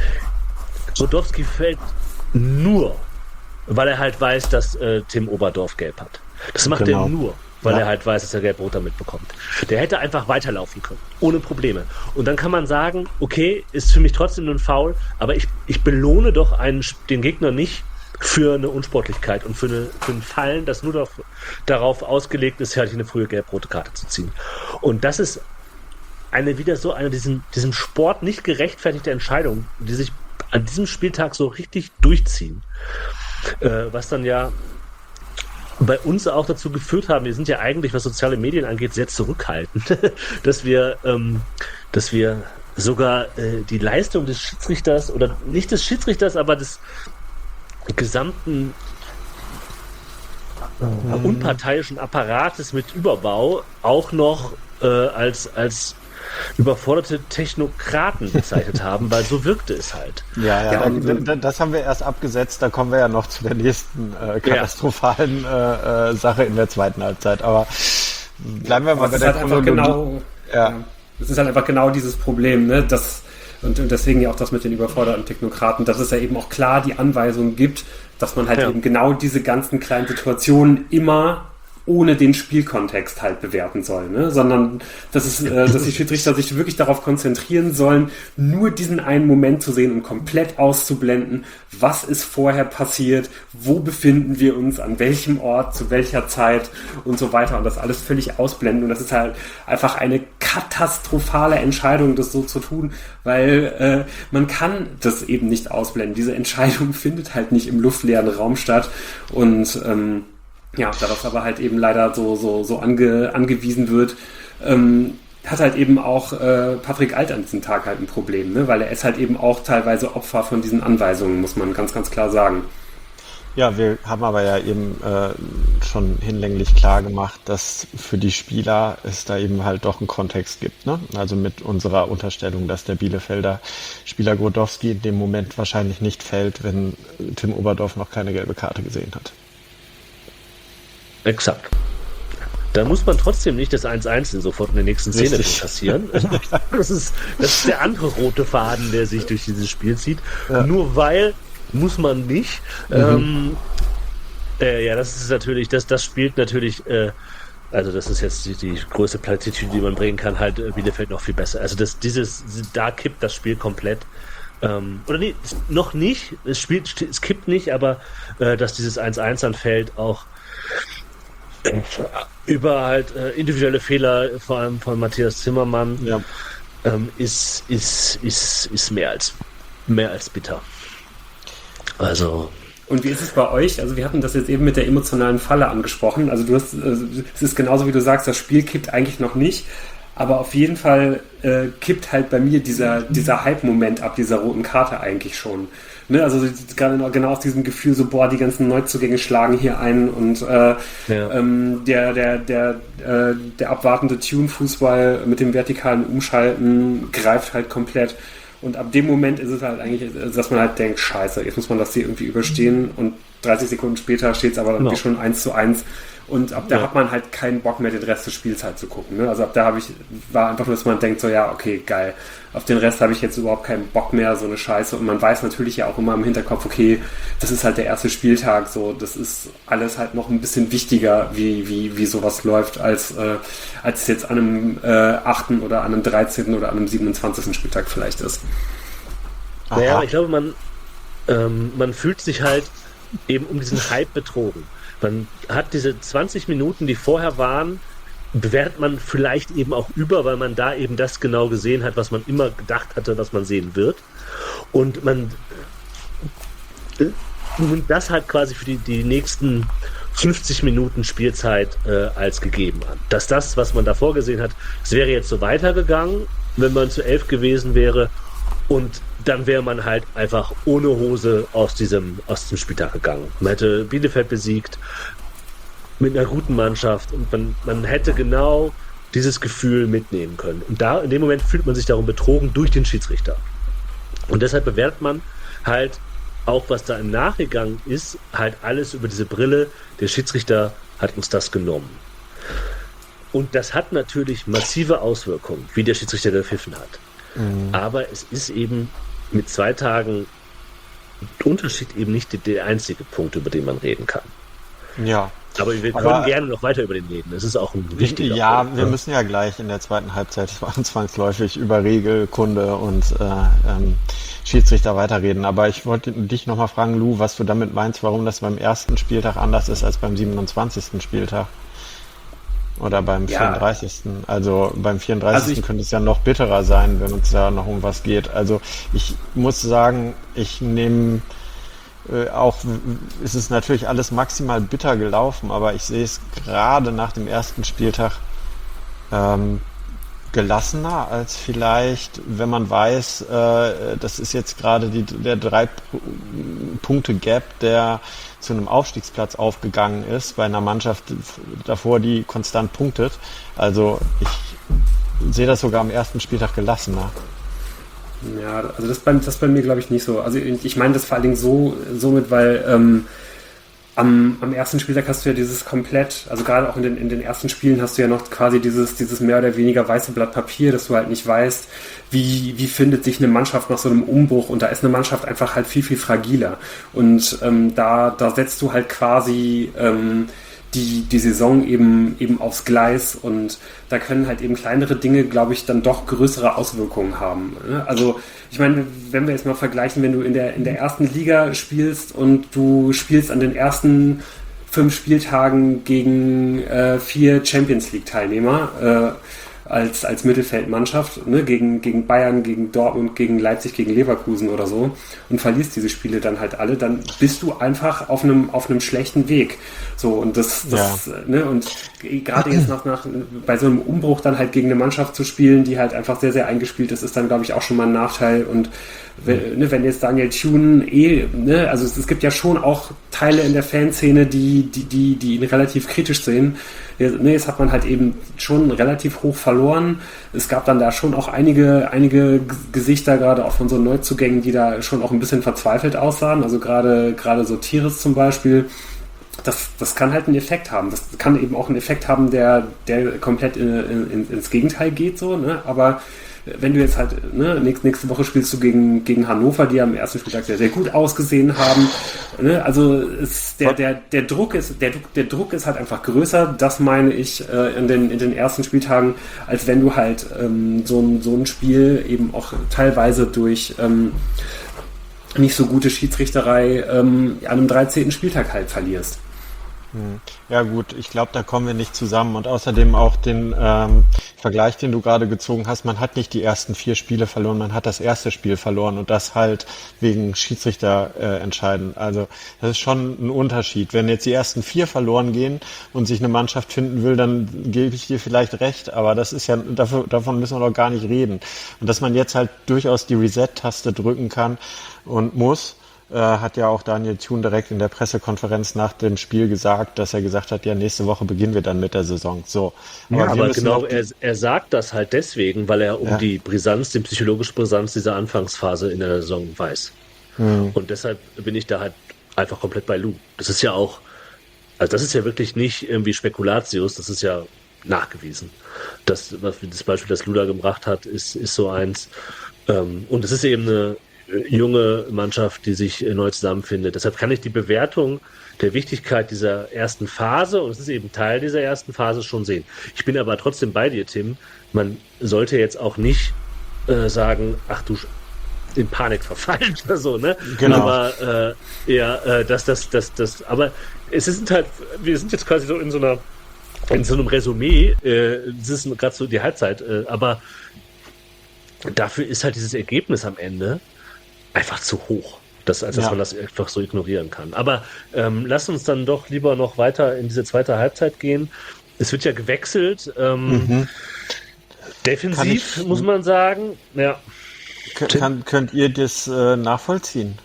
Grodowski fällt nur, weil er halt weiß, dass äh, Tim Oberdorf gelb hat. Das macht genau. er nur, weil ja. er halt weiß, dass er gelb-rot damit bekommt. Der hätte einfach weiterlaufen können, ohne Probleme. Und dann kann man sagen, okay, ist für mich trotzdem nur ein Foul, aber ich, ich belohne doch einen, den Gegner nicht für eine Unsportlichkeit und für, eine, für ein Fallen, das nur darauf, darauf ausgelegt ist, halt eine frühe gelb-rote Karte zu ziehen. Und das ist eine wieder so eine diesem, diesem Sport nicht gerechtfertigte Entscheidung, die sich an diesem Spieltag so richtig durchziehen. Äh, was dann ja bei uns auch dazu geführt haben, wir sind ja eigentlich, was soziale Medien angeht, sehr zurückhaltend, dass wir, ähm, dass wir sogar äh, die Leistung des Schiedsrichters oder nicht des Schiedsrichters, aber des gesamten äh, unparteiischen Apparates mit Überbau auch noch äh, als, als überforderte Technokraten bezeichnet haben, weil so wirkte es halt. Ja, ja, Ja, und- da- da- das haben wir erst abgesetzt, da kommen wir ja noch zu der nächsten äh, katastrophalen äh, äh, Sache in der zweiten Halbzeit, aber bleiben wir mal Aber bei es ist der halt einfach Chronologie. genau, Ja. ja. Es ist halt einfach genau dieses Problem, ne, dass, und, und deswegen ja auch das mit den überforderten Technokraten, dass es ja eben auch klar die Anweisung gibt, dass man halt Ja. eben genau diese ganzen kleinen Situationen immer ohne den Spielkontext halt bewerten soll, ne? Sondern dass es, äh, dass die Schiedsrichter sich wirklich darauf konzentrieren sollen, nur diesen einen Moment zu sehen und komplett auszublenden, was ist vorher passiert, wo befinden wir uns, an welchem Ort, zu welcher Zeit und so weiter und das alles völlig ausblenden und das ist halt einfach eine katastrophale Entscheidung, das so zu tun, weil äh, man kann das eben nicht ausblenden. Diese Entscheidung findet halt nicht im luftleeren Raum statt und ähm, ja, darauf aber halt eben leider so, so, so ange, angewiesen wird, ähm, hat halt eben auch äh, Patrick Alt an diesem Tag halt ein Problem, ne? Weil er ist halt eben auch teilweise Opfer von diesen Anweisungen, muss man ganz, ganz klar sagen. Ja, wir haben aber ja eben äh, schon hinlänglich klar gemacht, dass für die Spieler es da eben halt doch einen Kontext gibt, ne? Also mit unserer Unterstellung, dass der Bielefelder Spieler Grodowski in dem Moment wahrscheinlich nicht fällt, wenn Tim Oberdorf noch keine gelbe Karte gesehen hat. Exakt. Da muss man trotzdem nicht das eins eins sofort in der nächsten Szene Richtig. passieren. Das ist, das ist der andere rote Faden, der sich durch dieses Spiel zieht. Ja. Nur weil muss man nicht. Mhm. Ähm, äh, ja, das ist natürlich, das, das spielt natürlich, äh, also das ist jetzt die, die größte Plattitüde, die man bringen kann, halt äh, Bielefeld noch viel besser. Also das, dieses, da kippt das Spiel komplett. Ähm, oder nee, noch nicht, es spielt, es kippt nicht, aber äh, dass dieses eins eins anfällt, auch über halt äh, individuelle Fehler, vor allem von Matthias Zimmermann, Ja. ähm, ist, ist, ist, ist mehr als, mehr als bitter. Also. Und wie ist es bei euch? Also wir hatten das jetzt eben mit der emotionalen Falle angesprochen. Also du hast, äh, es ist genauso wie du sagst, das Spiel kippt eigentlich noch nicht. Aber auf jeden Fall äh, kippt halt bei mir dieser, dieser Hype-Moment ab dieser roten Karte eigentlich schon. Ne? Also gerade genau aus diesem Gefühl, so boah, die ganzen Neuzugänge schlagen hier ein und äh, Ja. ähm, der, der, der, äh, der abwartende Tune-Fußball mit dem vertikalen Umschalten greift halt komplett. Und ab dem Moment ist es halt eigentlich, dass man halt denkt, scheiße, jetzt muss man das hier irgendwie überstehen und dreißig Sekunden später steht es aber irgendwie Genau. schon eins zu eins. Und ab da Ja. hat man halt keinen Bock mehr, den Rest des Spiels halt zu gucken. Ne? Also ab da habe ich, war einfach nur, dass man denkt, so ja, okay, geil. Auf den Rest habe ich jetzt überhaupt keinen Bock mehr, so eine Scheiße. Und man weiß natürlich ja auch immer im Hinterkopf, okay, das ist halt der erste Spieltag, so, das ist alles halt noch ein bisschen wichtiger, wie, wie, wie sowas läuft, als, äh, als es jetzt an einem äh, achten oder an einem dreizehnten oder an einem siebenundzwanzigsten Spieltag vielleicht ist. Aha. Naja, ich glaube, man, ähm, man fühlt sich halt eben um diesen Hype betrogen. Man hat diese zwanzig Minuten, die vorher waren, bewertet man vielleicht eben auch über, weil man da eben das genau gesehen hat, was man immer gedacht hatte, was man sehen wird. Und man äh, nimmt das halt quasi für die, die nächsten fünfzig Minuten Spielzeit äh, als gegeben an. Dass das, was man davor gesehen hat, es wäre jetzt so weitergegangen, wenn man zu elf gewesen wäre. Und dann wäre man halt einfach ohne Hose aus diesem, aus dem Spieltag gegangen. Man hätte Bielefeld besiegt mit einer guten Mannschaft und man, man hätte genau dieses Gefühl mitnehmen können. Und da in dem Moment fühlt man sich darum betrogen durch den Schiedsrichter. Und deshalb bewertet man halt auch, was da im Nachgang ist, halt alles über diese Brille. Der Schiedsrichter hat uns das genommen. Und das hat natürlich massive Auswirkungen, wie der Schiedsrichter gepfiffen hat. Aber es ist eben mit zwei Tagen Unterschied eben nicht der einzige Punkt, über den man reden kann. Ja. Aber wir können Aber- gerne noch weiter über den reden. Das ist auch ein wichtiger Ja, Punkt. wir müssen ja gleich in der zweiten Halbzeit zwangsläufig über Regelkunde und äh, ähm, Schiedsrichter weiterreden. Aber ich wollte dich nochmal fragen, Lou, was du damit meinst, warum das beim ersten Spieltag anders ist als beim siebenundzwanzigsten Spieltag. Oder beim Ja. vierunddreißigsten Also beim vierunddreißigsten Also ich- könnte es ja noch bitterer sein, wenn uns da noch um was geht. Also ich muss sagen, ich nehme äh, auch, w- w- es ist natürlich alles maximal bitter gelaufen, aber ich sehe es gerade nach dem ersten Spieltag ähm, gelassener als vielleicht, wenn man weiß, äh, das ist jetzt gerade die, der drei Punkte Gap, der zu einem Aufstiegsplatz aufgegangen ist, bei einer Mannschaft davor, die konstant punktet. Also ich sehe das sogar am ersten Spieltag gelassener. Ja, also das bei, das bei mir glaube ich nicht so. Also ich ich meine das vor allen Dingen so somit, weil ähm, am, am ersten Spieltag hast du ja dieses komplett, also gerade auch in den, in den ersten Spielen hast du ja noch quasi dieses, dieses mehr oder weniger weiße Blatt Papier, dass du halt nicht weißt, wie, wie findet sich eine Mannschaft nach so einem Umbruch, und da ist eine Mannschaft einfach halt viel, viel fragiler. Und ähm, da, da setzt du halt quasi ähm, die, die Saison eben, eben aufs Gleis, und da können halt eben kleinere Dinge, glaube ich, dann doch größere Auswirkungen haben. Ne? Also ich meine, wenn wir jetzt mal vergleichen, wenn du in der, in der ersten Liga spielst und du spielst an den ersten fünf Spieltagen gegen äh, vier Champions League Teilnehmer äh, als, als Mittelfeldmannschaft, ne, gegen, gegen Bayern, gegen Dortmund, gegen Leipzig, gegen Leverkusen oder so, und verlierst diese Spiele dann halt alle, dann bist du einfach auf einem, auf einem schlechten Weg. So, und das, das, Ja. ne, und gerade jetzt nach, nach, bei so einem Umbruch dann halt gegen eine Mannschaft zu spielen, die halt einfach sehr, sehr eingespielt ist, ist dann, glaube ich, auch schon mal ein Nachteil. Und wenn, ne, wenn jetzt Daniel Thune eh, ne, also es, es gibt ja schon auch Teile in der Fanszene, die, die, die, die ihn relativ kritisch sehen. Jetzt, ne, jetzt hat man halt eben schon relativ hoch verloren. Es gab dann da schon auch einige, einige G- Gesichter, gerade auch von so Neuzugängen, die da schon auch ein bisschen verzweifelt aussahen. Also gerade, gerade so Tires zum Beispiel. Das, das kann halt einen Effekt haben. Das kann eben auch einen Effekt haben, der, der komplett in, in, ins Gegenteil geht, so, ne? Aber wenn du jetzt halt, ne, nächste, nächste Woche spielst du gegen, gegen Hannover, die am ersten Spieltag sehr, sehr gut ausgesehen haben. Ne? Also ist der, der, der Druck ist, der, der Druck ist halt einfach größer, das meine ich, äh, in, den, in den ersten Spieltagen, als wenn du halt ähm, so, ein, so ein Spiel eben auch teilweise durch ähm, nicht so gute Schiedsrichterei ähm, an einem dreizehnten Spieltag halt verlierst. Ja gut, ich glaube, da kommen wir nicht zusammen. Und außerdem auch den ähm, Vergleich, den du gerade gezogen hast, man hat nicht die ersten vier Spiele verloren, man hat das erste Spiel verloren, und das halt wegen Schiedsrichter äh, entscheiden. Also das ist schon ein Unterschied. Wenn jetzt die ersten vier verloren gehen und sich eine Mannschaft finden will, dann gebe ich dir vielleicht recht, aber das ist ja, dafür, davon müssen wir doch gar nicht reden. Und dass man jetzt halt durchaus die Reset-Taste drücken kann und muss, äh, hat ja auch Daniel Thune direkt in der Pressekonferenz nach dem Spiel gesagt, dass er gesagt hat, ja, nächste Woche beginnen wir dann mit der Saison. So. Ja, wir aber müssen genau, noch- er, er sagt das halt deswegen, weil er um Ja. die Brisanz, die psychologische Brisanz dieser Anfangsphase in der Saison weiß. Und deshalb bin ich da halt einfach komplett bei Lou. Das ist ja auch, also das ist ja wirklich nicht irgendwie Spekulatius, das ist ja nachgewiesen. Das, was das Beispiel, das Lou da gebracht hat, ist, ist so eins. Ähm, und es ist eben eine junge Mannschaft, die sich äh, neu zusammenfindet. Deshalb kann ich die Bewertung der Wichtigkeit dieser ersten Phase, und es ist eben Teil dieser ersten Phase, schon sehen. Ich bin aber trotzdem bei dir, Tim. Man sollte jetzt auch nicht äh, sagen, ach du, Sch- in Panik verfallen oder so, ne? Genau. Aber äh, ja, äh, dass das, das, das, aber es sind halt, wir sind jetzt quasi so in so einer, in so einem Resümee, äh, das ist gerade so die Halbzeit, äh, aber dafür ist halt dieses Ergebnis am Ende einfach zu hoch, dass, als dass Ja. man das einfach so ignorieren kann. Aber ähm, lass uns dann doch lieber noch weiter in diese zweite Halbzeit gehen. Es wird ja gewechselt. Ähm, Mhm. Kann Defensiv, ich- muss man sagen. Ja. K- Kann, könnt ihr das äh, nachvollziehen?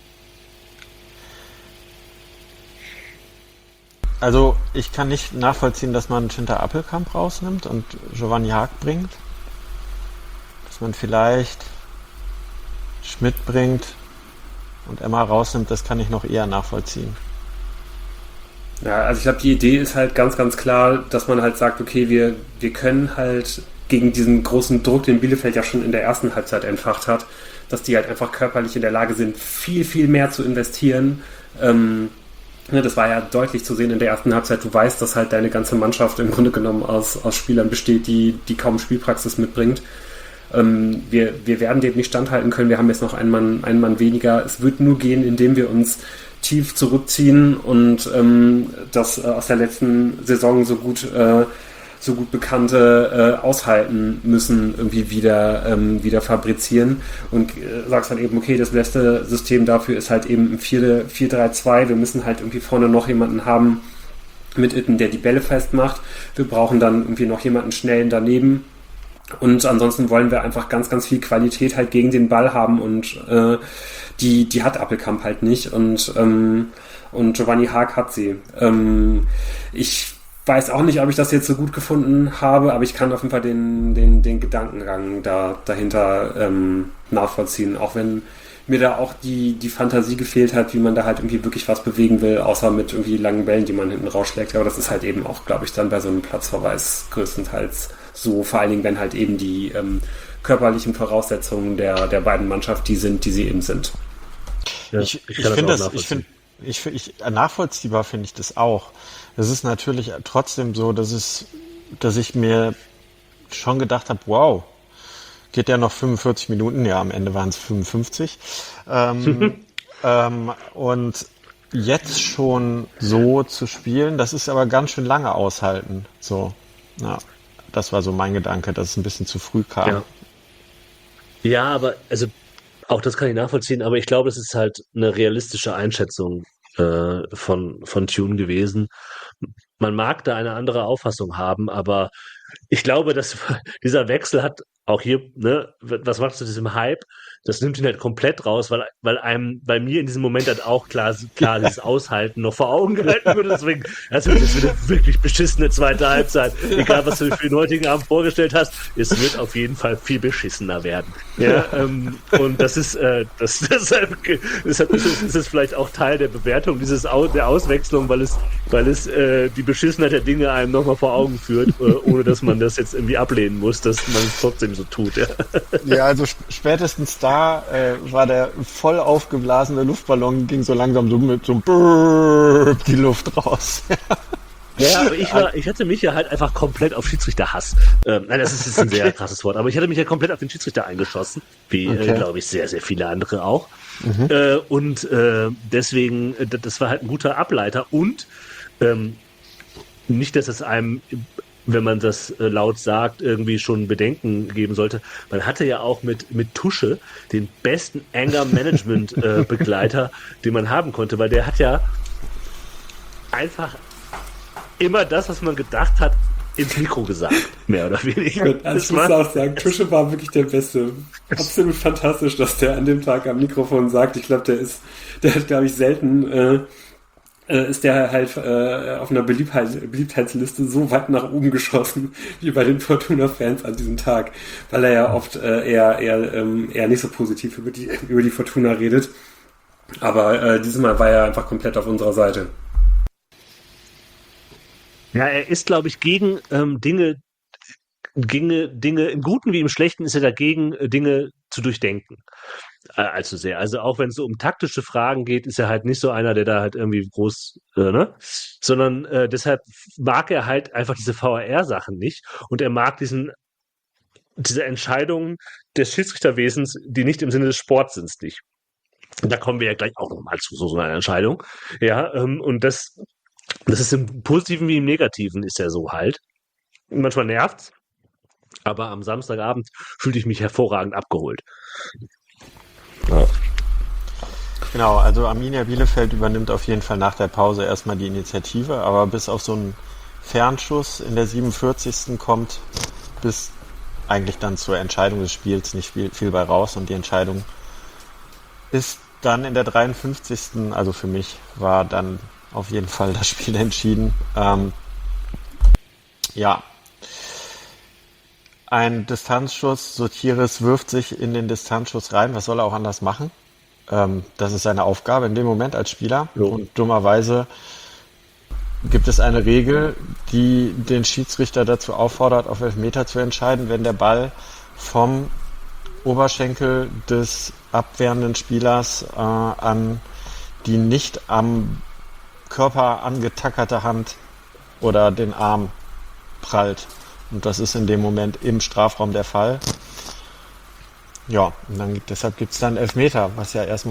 Also ich kann nicht nachvollziehen, dass man Schinter Appelkamp rausnimmt und Giovanni Haag bringt. Dass man vielleicht Schmidt bringt und Emma rausnimmt, das kann ich noch eher nachvollziehen. Ja, also ich glaube, die Idee ist halt ganz, ganz klar, dass man halt sagt, okay, wir, wir können halt gegen diesen großen Druck, den Bielefeld ja schon in der ersten Halbzeit entfacht hat, dass die halt einfach körperlich in der Lage sind, viel, viel mehr zu investieren. Ähm, ne, das war ja deutlich zu sehen in der ersten Halbzeit. Du weißt, dass halt deine ganze Mannschaft im Grunde genommen aus, aus Spielern besteht, die, die kaum Spielpraxis mitbringt. Ähm, wir, wir werden dem nicht standhalten können. Wir haben jetzt noch einen Mann, einen Mann weniger. Es wird nur gehen, indem wir uns tief zurückziehen und ähm, das äh, aus der letzten Saison so gut äh, so gut bekannte äh, aushalten müssen, irgendwie wieder, ähm, wieder fabrizieren und äh, sagst dann eben, okay, das beste System dafür ist halt eben ein vier drei zwei, wir müssen halt irgendwie vorne noch jemanden haben mit Itten, der die Bälle festmacht, wir brauchen dann irgendwie noch jemanden schnellen daneben. Und ansonsten wollen wir einfach ganz, ganz viel Qualität halt gegen den Ball haben und äh, die, die hat Appelkamp halt nicht und, ähm, und Giovanni Haag hat sie. Ähm, ich weiß auch nicht, ob ich das jetzt so gut gefunden habe, aber ich kann auf jeden Fall den, den, den Gedankengang da, dahinter ähm, nachvollziehen, auch wenn mir da auch die, die Fantasie gefehlt hat, wie man da halt irgendwie wirklich was bewegen will, außer mit irgendwie langen Bällen, die man hinten rausschlägt. Aber das ist halt eben auch, glaube ich, dann bei so einem Platzverweis größtenteils so, vor allen Dingen, wenn halt eben die ähm, körperlichen Voraussetzungen der, der beiden Mannschaft die sind, die sie eben sind. Ja, ich ich, ich finde das, ich finde, ich, ich, nachvollziehbar finde ich das auch. Es ist natürlich trotzdem so, dass es, dass ich mir schon gedacht habe, wow, geht ja noch fünfundvierzig Minuten, ja, am Ende waren es fünfundfünfzig. Ähm, ähm, und jetzt schon so zu spielen, das ist aber ganz schön lange aushalten. So, ja. Das war so mein Gedanke, dass es ein bisschen zu früh kam. Ja, ja, aber also auch das kann ich nachvollziehen, aber ich glaube, es ist halt eine realistische Einschätzung äh, von, von Tune gewesen. Man mag da eine andere Auffassung haben, aber ich glaube, dass dieser Wechsel hat auch hier, ne, was macht zu diesem Hype? Das nimmt ihn halt komplett raus, weil, weil einem bei mir in diesem Moment halt auch klar, klar dieses Aushalten noch vor Augen gehalten wird. Deswegen, das wird jetzt eine wirklich beschissene zweite Halbzeit. Egal, was du für den heutigen Abend vorgestellt hast, es wird auf jeden Fall viel beschissener werden. Ja, ähm, und das ist, äh, das, deshalb, deshalb ist es, ist es vielleicht auch Teil der Bewertung dieses Aus, der Auswechslung, weil es, weil es äh, die Beschissenheit der Dinge einem nochmal vor Augen führt, äh, ohne dass man das jetzt irgendwie ablehnen muss, dass man es trotzdem so tut. Ja, ja, also spätestens da äh, war der voll aufgeblasene Luftballon, ging so langsam so mit so einem Brrrr die Luft raus. Ja, aber ich war, ich hatte mich ja halt einfach komplett auf Schiedsrichterhass. Ähm, nein, das ist jetzt ein sehr okay. krasses Wort, aber ich hatte mich ja komplett auf den Schiedsrichter eingeschossen, wie, okay. äh, glaube ich, sehr, sehr viele andere auch. Mhm. Äh, und äh, deswegen, äh, das war halt ein guter Ableiter und ähm, nicht, dass es einem, wenn man das äh, laut sagt, irgendwie schon Bedenken geben sollte. Man hatte ja auch mit, mit Tusche den besten Anger-Management-Begleiter, äh, den man haben konnte, weil der hat ja einfach immer das, was man gedacht hat, ins Mikro gesagt, mehr oder weniger. Also ich muss auch sagen, Tusche war wirklich der Beste. Absolut fantastisch, dass der an dem Tag am Mikrofon sagt. Ich glaube, der ist, der hat, glaube ich, selten äh, ist der halt äh, auf einer Beliebtheit, Beliebtheitsliste so weit nach oben geschossen wie bei den Fortuna-Fans an diesem Tag, weil er ja oft äh, eher, eher, ähm, eher nicht so positiv über die, über die Fortuna redet. Aber äh, dieses Mal war er einfach komplett auf unserer Seite. Ja, er ist, glaube ich, gegen ähm, Dinge, Dinge, Dinge, im Guten wie im Schlechten ist er dagegen, Dinge zu durchdenken. Äh, allzu sehr. Also auch wenn es so um taktische Fragen geht, ist er halt nicht so einer, der da halt irgendwie groß, äh, ne? Sondern äh, deshalb mag er halt einfach diese V A R-Sachen nicht und er mag diesen diese Entscheidungen des Schiedsrichterwesens, die nicht im Sinne des Sports sind, nicht. Und da kommen wir ja gleich auch nochmal zu so einer Entscheidung. Ja, ähm, und das, das ist im Positiven wie im Negativen ist er so halt. Manchmal nervt's, aber am Samstagabend fühlte ich mich hervorragend abgeholt. Ja. Genau, also Arminia Bielefeld übernimmt auf jeden Fall nach der Pause erstmal die Initiative, aber bis auf so einen Fernschuss in der siebenundvierzigsten kommt bis eigentlich dann zur Entscheidung des Spiels nicht viel, viel bei raus und die Entscheidung ist dann in der dreiundfünfzigsten Also für mich war dann auf jeden Fall das Spiel entschieden. Ähm, ja, ein Distanzschuss, Sotiris wirft sich in den Distanzschuss rein, was soll er auch anders machen? Ähm, das ist seine Aufgabe in dem Moment als Spieler. Jo. Und dummerweise gibt es eine Regel, die den Schiedsrichter dazu auffordert, auf Elfmeter zu entscheiden, wenn der Ball vom Oberschenkel des abwehrenden Spielers äh, an die nicht am Körper angetackerte Hand oder den Arm prallt. Und das ist in dem Moment im Strafraum der Fall. Ja, und dann, deshalb gibt es dann Elfmeter, was ja erstmal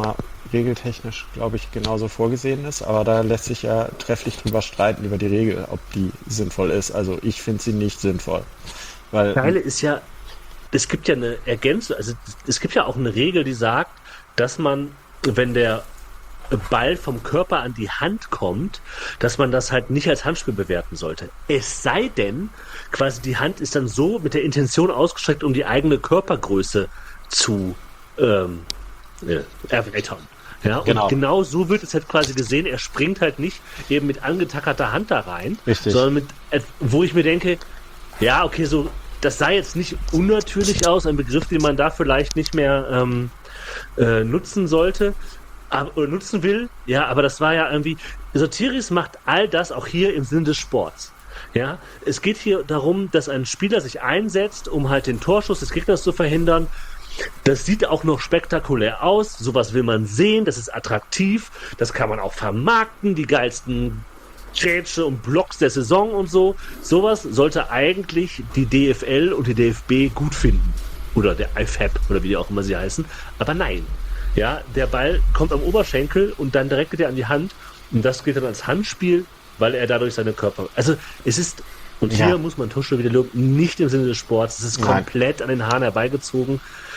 regeltechnisch, glaube ich, genauso vorgesehen ist. Aber da lässt sich ja trefflich drüber streiten, über die Regel, ob die sinnvoll ist. Also ich finde sie nicht sinnvoll. Weil, Teile ist ja, es gibt ja eine Ergänzung, also es gibt ja auch eine Regel, die sagt, dass man, wenn der Ball vom Körper an die Hand kommt, dass man das halt nicht als Handspiel bewerten sollte. Es sei denn, quasi die Hand ist dann so mit der Intention ausgestreckt, um die eigene Körpergröße zu ähm, äh, erweitern. Ja, und Genau. genau so wird es halt quasi gesehen. Er springt halt nicht eben mit angetackerter Hand da rein, Richtig. sondern mit, äh, wo ich mir denke, ja, okay, so, das sah jetzt nicht unnatürlich aus, ein Begriff, den man da vielleicht nicht mehr ähm, äh, nutzen sollte, aber, oder nutzen will, ja, aber das war ja irgendwie, Sotiris macht all das auch hier im Sinne des Sports. Ja, es geht hier darum, dass ein Spieler sich einsetzt, um halt den Torschuss des Gegners zu verhindern. Das sieht auch noch spektakulär aus, sowas will man sehen, das ist attraktiv, das kann man auch vermarkten, die geilsten Grätsche und Blocks der Saison und so. Sowas sollte eigentlich die D F L und die D F B gut finden. Oder der I F A B oder wie die auch immer sie heißen. Aber nein. Ja, der Ball kommt am Oberschenkel und dann direkt geht er an die Hand. Und das geht dann als Handspiel, weil er dadurch seine Körper... Also es ist, und hier Ja. muss man Tuschel wieder loben, nicht im Sinne des Sports. Es ist Nein. komplett an den Haaren herbeigezogen.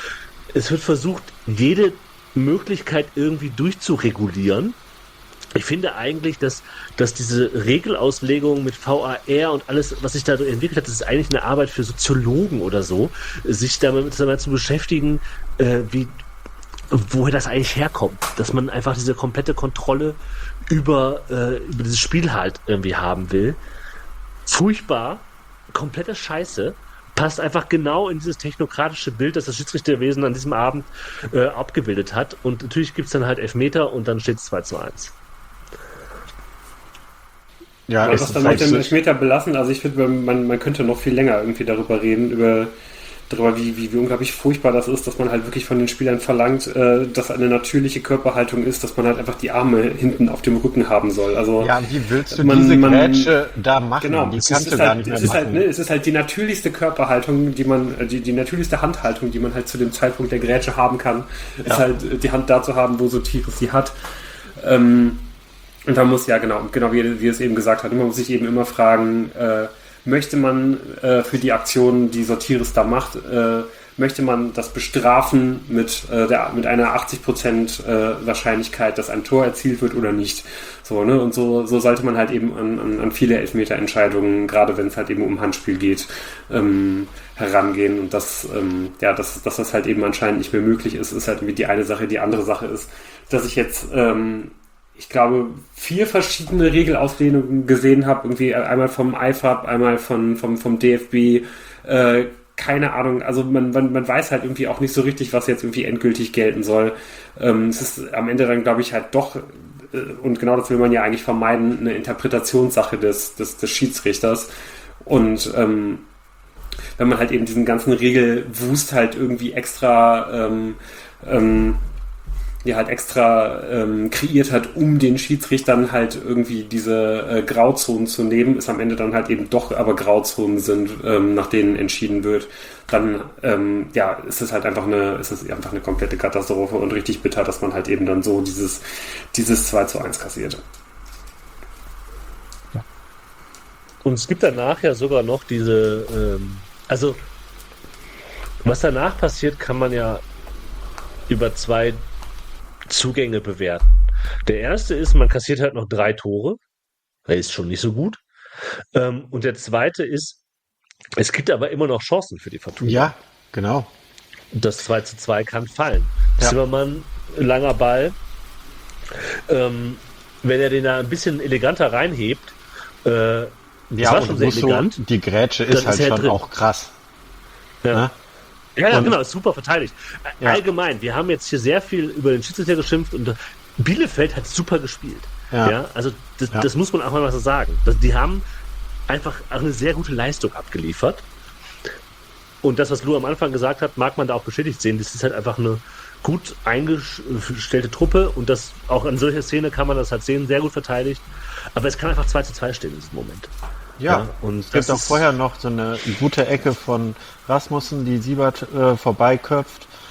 Es wird versucht, jede Möglichkeit irgendwie durchzuregulieren. Ich finde eigentlich, dass, dass diese Regelauslegung mit V A R und alles, was sich da entwickelt hat, das ist eigentlich eine Arbeit für Soziologen oder so, sich damit, damit zu beschäftigen, äh, wie, woher das eigentlich herkommt. Dass man einfach diese komplette Kontrolle über, äh, über dieses Spiel halt irgendwie haben will. Furchtbar, komplette Scheiße. Passt einfach genau in dieses technokratische Bild, das das Schiedsrichterwesen an diesem Abend äh, abgebildet hat. Und natürlich gibt es dann halt Elfmeter und dann steht es zwei zu eins. Ja, Aber es das ist dann mit halt dem so- Elfmeter belassen, also ich finde, man, man könnte noch viel länger irgendwie darüber reden, über darüber, wie, wie, wie unglaublich furchtbar das ist, dass man halt wirklich von den Spielern verlangt, äh, dass eine natürliche Körperhaltung ist, dass man halt einfach die Arme hinten auf dem Rücken haben soll. Also Ja, wie willst du man- diese man- Grätsche da machen? genau, Die es kannst ist, du es gar halt, nicht mehr es ist machen. halt, ne, es ist halt die natürlichste Körperhaltung, die man, äh, die, die natürlichste Handhaltung, die man halt zu dem Zeitpunkt der Grätsche haben kann, ist Ja. halt äh, die Hand da zu haben, wo Sotiris sie hat. Ähm, und da muss, ja genau, genau wie, wie es eben gesagt hat, man muss sich eben immer fragen, äh, möchte man äh, für die Aktion, die Sotiris da macht, äh, möchte man das bestrafen mit, äh, der, mit einer achtzig Prozent äh, Wahrscheinlichkeit, dass ein Tor erzielt wird oder nicht. So, ne? Und so, so sollte man halt eben an, an, an viele Elfmeterentscheidungen, gerade wenn es halt eben um Handspiel geht, ähm, herangehen. Und das, ähm, ja, dass, dass das halt eben anscheinend nicht mehr möglich ist, ist halt irgendwie die eine Sache. Die andere Sache ist, dass ich jetzt ähm, ich glaube, vier verschiedene Regelauslehnungen gesehen habe. Irgendwie einmal vom I F A B, einmal von, vom, vom D F B. Äh, keine Ahnung. Also man, man, man weiß halt irgendwie auch nicht so richtig, was jetzt irgendwie endgültig gelten soll. Ähm, es ist am Ende dann, glaube ich, halt doch, äh, und genau das will man ja eigentlich vermeiden, eine Interpretationssache des, des, des Schiedsrichters. Und ähm, wenn man halt eben diesen ganzen Regelwust halt irgendwie extra ähm, ähm, ja halt extra ähm, kreiert hat, um den Schiedsrichtern halt irgendwie diese äh, Grauzonen zu nehmen, ist am Ende dann halt eben doch aber Grauzonen sind, ähm, nach denen entschieden wird, dann ähm, ja, ist es halt einfach eine, ist es einfach eine komplette Katastrophe und richtig bitter, dass man halt eben dann so dieses, dieses zwei zu eins kassiert. Und es gibt danach ja sogar noch diese, ähm, also was danach passiert, kann man ja über zwei Zugänge bewerten. Der erste ist, man kassiert halt noch drei Tore. Der ist schon nicht so gut. Ähm, und der zweite ist, es gibt aber immer noch Chancen für die Fortuna. Ja, genau. Das zwei zu zwei kann fallen. Ja. Zimmermann, langer Ball. Ähm, wenn er den da ein bisschen eleganter reinhebt, äh, Ja, war und schon sehr musst du- elegant. die Grätsche Dann ist halt ist er schon drin. auch krass. Ja. Ne? Ja, ja, Und- genau, ist super verteidigt. Ja. Allgemein, wir haben jetzt hier sehr viel über den Schiedsrichter geschimpft und Bielefeld hat super gespielt. Ja. Ja. also das, Ja. das muss man auch mal so sagen. Das, die haben einfach auch eine sehr gute Leistung abgeliefert. Und das, was Lou am Anfang gesagt hat, mag man da auch bestätigt sehen. Das ist halt einfach eine gut eingestellte Truppe und das auch in solcher Szene kann man das halt sehen, sehr gut verteidigt. Aber es kann einfach zwei zu zwei stehen in diesem Moment. Ja, Ja, und es gibt das auch ist- vorher noch so eine gute Ecke von Rasmussen, die Siebert äh, vorbeiköpft.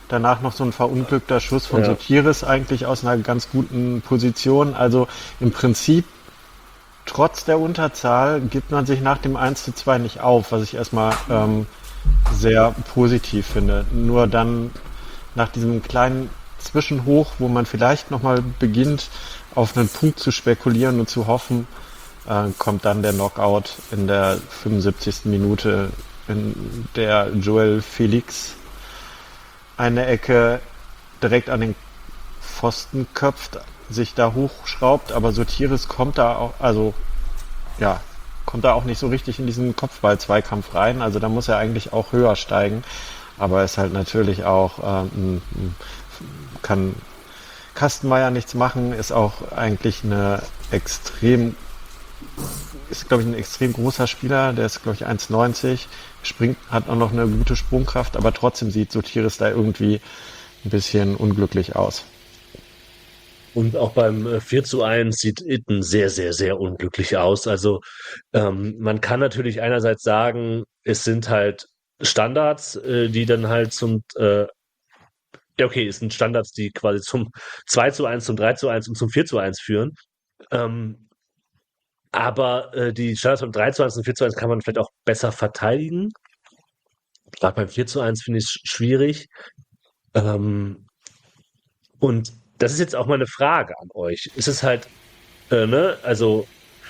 danach noch so ein verunglückter Schuss von Ja. Sotiris eigentlich aus einer ganz guten Position. Also im Prinzip, trotz der Unterzahl, gibt man sich nach dem eins zu zwei nicht auf, was ich erstmal ähm, sehr positiv finde. Nur dann nach diesem kleinen Zwischenhoch, wo man vielleicht nochmal beginnt, auf einen Punkt zu spekulieren und zu hoffen, äh, kommt dann der Knockout in der fünfundsiebzigsten Minute, in der Joel Felix eine Ecke direkt an den Pfosten köpft, sich da hochschraubt, aber Sotiris kommt da auch, also ja, kommt da auch nicht so richtig in diesen Kopfball-Zweikampf rein, also da muss er eigentlich auch höher steigen, aber ist halt natürlich auch, ähm, kann Kastenmeier nichts machen, ist auch eigentlich eine extrem, ist glaube ich ein extrem großer Spieler, der ist glaube ich eins neunzig, springt, hat auch noch eine gute Sprungkraft, aber trotzdem sieht Sotiris da irgendwie ein bisschen unglücklich aus. Und auch beim äh, vier zu eins sieht Itten sehr, sehr, sehr unglücklich aus. Also ähm, man kann natürlich einerseits sagen, es sind halt Standards, äh, die dann halt zum, äh, ja okay, es sind Standards, die quasi zum zwei zu eins, zum drei zu eins und zum vier zu eins führen. Ähm, aber äh, die Standards beim drei zu eins und vier zu eins kann man vielleicht auch besser verteidigen. Gerade beim vier zu eins finde ich es schwierig. Ähm, und das ist jetzt auch mal eine Frage an euch. Ist es halt, äh, ne, also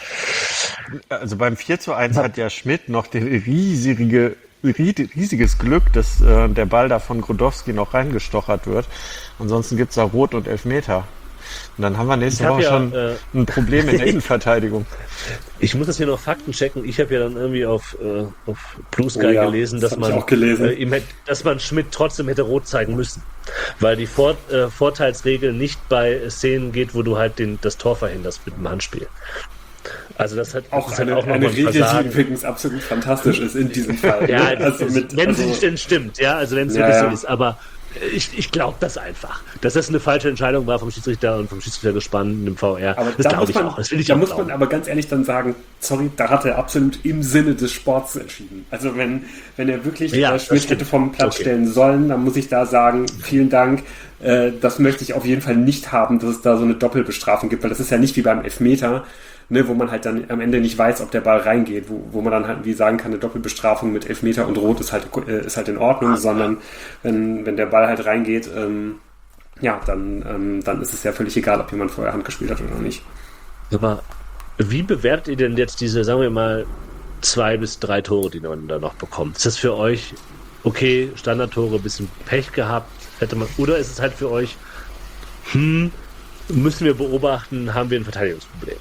Also beim vier zu eins hat ja Schmidt noch den riesige, riesiges Glück, dass äh, der Ball da von Grodowski noch reingestochert wird. Ansonsten gibt es da Rot und Elfmeter. Und dann haben wir nächste Ich hab Woche ja, schon äh, ein Problem in der Innenverteidigung. ich muss das hier noch Fakten checken. Ich habe ja dann irgendwie auf, äh, auf Blue Sky Oh ja, gelesen, das dass hab ich man, auch gelesen. äh, ihm hätt, dass man Schmidt trotzdem hätte rot zeigen müssen. Weil die Vor äh, Vorteilsregel nicht bei Szenen geht, wo du halt den, das Tor verhinderst mit dem Handspiel. Also das hat Auch das hat eine, auch noch eine mal ein Regel, die Versagen. übrigens absolut fantastisch ist in diesem Fall. Ja, ne? also mit, wenn also, es denn stimmt, ja, also wenn es Ja, wirklich ja. so ist, aber ich, ich glaube das einfach, dass das eine falsche Entscheidung war vom Schiedsrichter und vom Schiedsrichtergespann im V R. Aber Das da glaube muss ich man, auch, das will ich da auch muss glauben. man aber ganz ehrlich dann sagen, sorry, da hat er absolut im Sinne des Sports entschieden. Also wenn, wenn er wirklich Ja, äh, das Schmidt stimmt. hätte vom Platz Okay. stellen sollen, dann muss ich da sagen, vielen Dank, äh, das möchte ich auf jeden Fall nicht haben, dass es da so eine Doppelbestrafung gibt, weil das ist ja nicht wie beim Elfmeter, ne, wo man halt dann am Ende nicht weiß, ob der Ball reingeht, wo, wo man dann halt wie sagen kann, eine Doppelbestrafung mit Elfmeter und Rot ist halt, äh, ist halt in Ordnung, sondern wenn, wenn der Ball halt reingeht, ähm, ja, dann, ähm, dann ist es ja völlig egal, ob jemand vorher Hand gespielt hat oder nicht. Aber wie bewertet ihr denn jetzt diese, sagen wir mal, zwei bis drei Tore, die man da noch bekommt? Ist das für euch okay, Standardtore, bisschen Pech gehabt, hätte man, oder ist es halt für euch, hm, müssen wir beobachten, haben wir ein Verteidigungsproblem?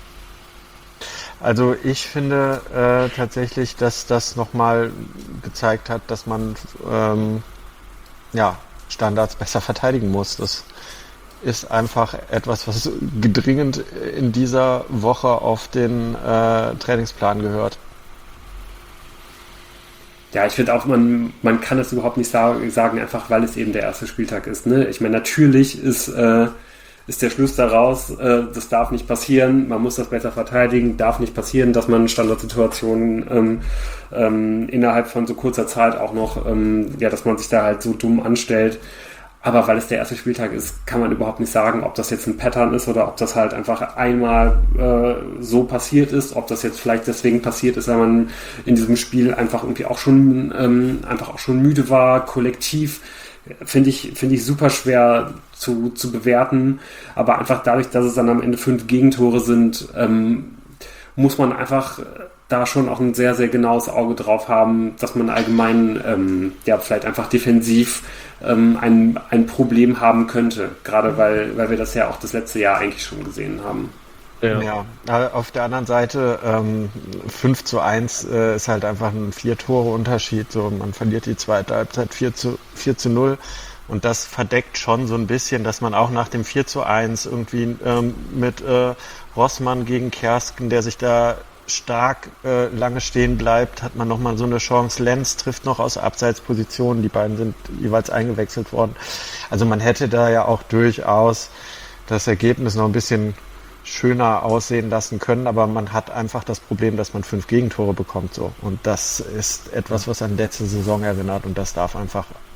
Also ich finde äh, tatsächlich, dass das nochmal gezeigt hat, dass man ähm, ja, Standards besser verteidigen muss. Das ist einfach etwas, was gedringend in dieser Woche auf den äh, Trainingsplan gehört. Ja, ich finde auch, man, man kann es überhaupt nicht sagen, sagen, einfach weil es eben der erste Spieltag ist. Ne? Ich meine, natürlich ist, äh, ist der Schluss daraus, äh, das darf nicht passieren, man muss das besser verteidigen, darf nicht passieren, dass man Standardsituationen ähm, ähm, innerhalb von so kurzer Zeit auch noch, ähm, ja, dass man sich da halt so dumm anstellt. Aber weil es der erste Spieltag ist, kann man überhaupt nicht sagen, ob das jetzt ein Pattern ist oder ob das halt einfach einmal äh, so passiert ist, ob das jetzt vielleicht deswegen passiert ist, weil man in diesem Spiel einfach irgendwie auch schon ähm, einfach auch schon müde war, kollektiv. Finde ich, finde ich super schwer zu, zu bewerten, aber einfach dadurch, dass es dann am Ende fünf Gegentore sind, ähm, muss man einfach da schon auch ein sehr, sehr genaues Auge drauf haben, dass man allgemein ähm, ja vielleicht einfach defensiv ähm, ein, ein Problem haben könnte, gerade weil, weil wir das ja auch das letzte Jahr eigentlich schon gesehen haben. Ja. Ja, äh, auf der anderen Seite ähm, fünf zu eins äh, ist halt einfach ein Vier-Tore-Unterschied. So, man verliert die zweite Halbzeit vier zu null und das verdeckt schon so ein bisschen, dass man auch nach dem vier zu eins irgendwie ähm, mit äh, Rossmann gegen Kersken, der sich da stark äh, lange stehen bleibt, hat man nochmal so eine Chance. Lenz trifft noch aus Abseitspositionen, die beiden sind jeweils eingewechselt worden. Also man hätte da ja auch durchaus das Ergebnis noch ein bisschen schöner aussehen lassen können, aber man hat einfach das Problem, dass man fünf Gegentore bekommt, so. Und das ist etwas, was an letzte Saison erinnert und das darf einfach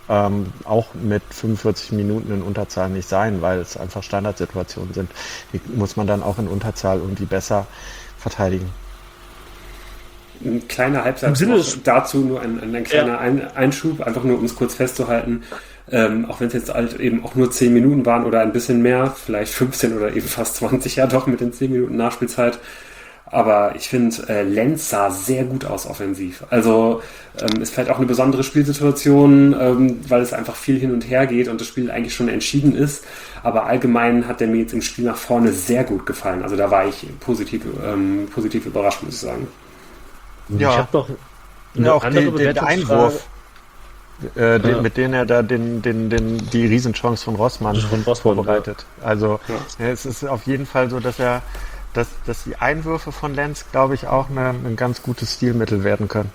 ähm, auch mit fünfundvierzig Minuten in Unterzahl nicht sein, weil es einfach Standardsituationen sind. Die muss man dann auch in Unterzahl irgendwie besser verteidigen. Ein kleiner Halbsatz dazu, nur ein, ein kleiner ja. ein, Einschub, einfach nur um es kurz festzuhalten. Ähm, auch wenn es jetzt halt eben auch nur zehn Minuten waren oder ein bisschen mehr, vielleicht fünfzehn oder eben fast zwanzig, ja doch mit den zehn Minuten Nachspielzeit. Aber ich finde, äh, Lens sah sehr gut aus offensiv. Also ähm, ist vielleicht auch eine besondere Spielsituation, ähm, weil es einfach viel hin und her geht und das Spiel eigentlich schon entschieden ist. Aber allgemein hat der mir jetzt im Spiel nach vorne sehr gut gefallen. Also da war ich positiv, ähm, positiv überrascht, muss ich sagen. Ja, ich habe noch eine ja, auch andere die, den Einwurf, äh, den, ja. mit dem er da den, den, den, die Riesenchance von Rossmann, von Rossmann vorbereitet. Ja. Also ja. Ja, es ist auf jeden Fall so, dass er, dass, dass die Einwürfe von Lens, glaube ich, auch eine, ein ganz gutes Stilmittel werden können.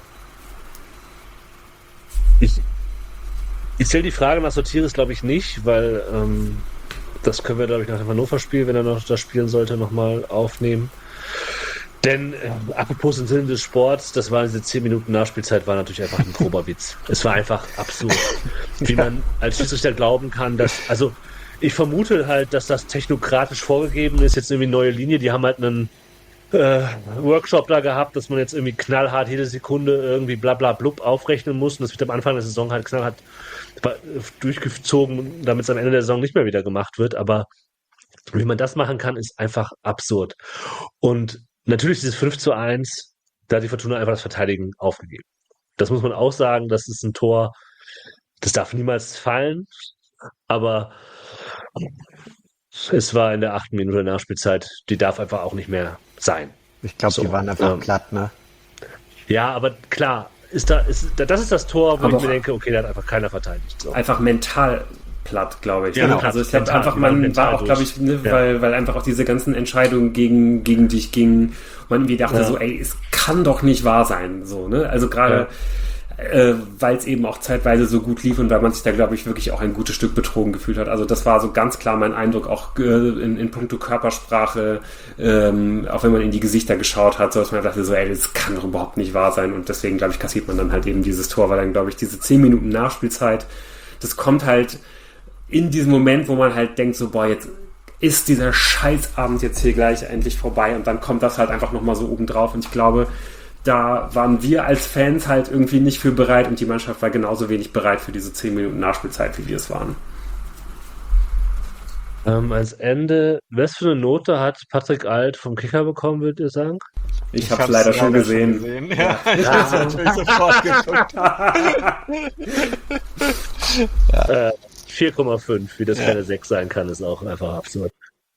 Ich, ich stelle die Frage nach Sotiris, glaube ich, nicht, weil ähm, das können wir, glaube ich, nach dem Hannover-Spiel, wenn er noch das spielen sollte, nochmal aufnehmen. Denn, äh, apropos im Sinne des Sports, das war diese zehn Minuten Nachspielzeit, war natürlich einfach ein grober Witz. Es war einfach absurd, wie man als Schiedsrichter glauben kann, dass, also ich vermute halt, dass das technokratisch vorgegeben ist, jetzt irgendwie eine neue Linie, die haben halt einen äh, Workshop da gehabt, dass man jetzt irgendwie knallhart jede Sekunde irgendwie bla bla blub aufrechnen muss und das wird am Anfang der Saison halt knallhart durchgezogen, damit es am Ende der Saison nicht mehr wieder gemacht wird, aber wie man das machen kann, ist einfach absurd. Und natürlich dieses fünf zu eins, da hat die Fortuna einfach das Verteidigen aufgegeben. Das muss man auch sagen, das ist ein Tor, das darf niemals fallen, aber es war in der achten Minute Nachspielzeit, die darf einfach auch nicht mehr sein. Ich glaube, so, die waren einfach ähm, platt, ne? Ja, aber klar, ist da, ist, das ist das Tor, wo aber ich mir denke, okay, da hat einfach keiner verteidigt. So. Einfach mental platt, glaube ich. Ja, genau. Also ich glaube einfach, man war auch, glaube ich, ne, ja. weil, weil einfach auch diese ganzen Entscheidungen gegen, gegen dich gingen. Man irgendwie dachte ja. so, ey, es kann doch nicht wahr sein. So, ne? Also gerade, ja. äh, weil es eben auch zeitweise so gut lief und weil man sich da, glaube ich, wirklich auch ein gutes Stück betrogen gefühlt hat. Also das war so ganz klar mein Eindruck, auch äh, in, in puncto Körpersprache, ähm, auch wenn man in die Gesichter geschaut hat, so dass man dachte so, ey, das kann doch überhaupt nicht wahr sein. Und deswegen, glaube ich, kassiert man dann halt eben dieses Tor, weil dann, glaube ich, diese zehn Minuten Nachspielzeit, das kommt halt in diesem Moment, wo man halt denkt so, boah, jetzt ist dieser Scheißabend jetzt hier gleich endlich vorbei und dann kommt das halt einfach nochmal so oben drauf und ich glaube, da waren wir als Fans halt irgendwie nicht für bereit und die Mannschaft war genauso wenig bereit für diese zehn Minuten Nachspielzeit, wie wir es waren. Ähm, als Ende, was für eine Note hat Patrick Alt vom Kicker bekommen, würdet ihr sagen? Ich, ich habe es leider, leider schon gesehen. Schon gesehen. Ja. Ja. Ich habe es natürlich sofort geguckt. ja. äh, vier Komma fünf, wie das ja. keine sechs sein kann, ist auch einfach absurd.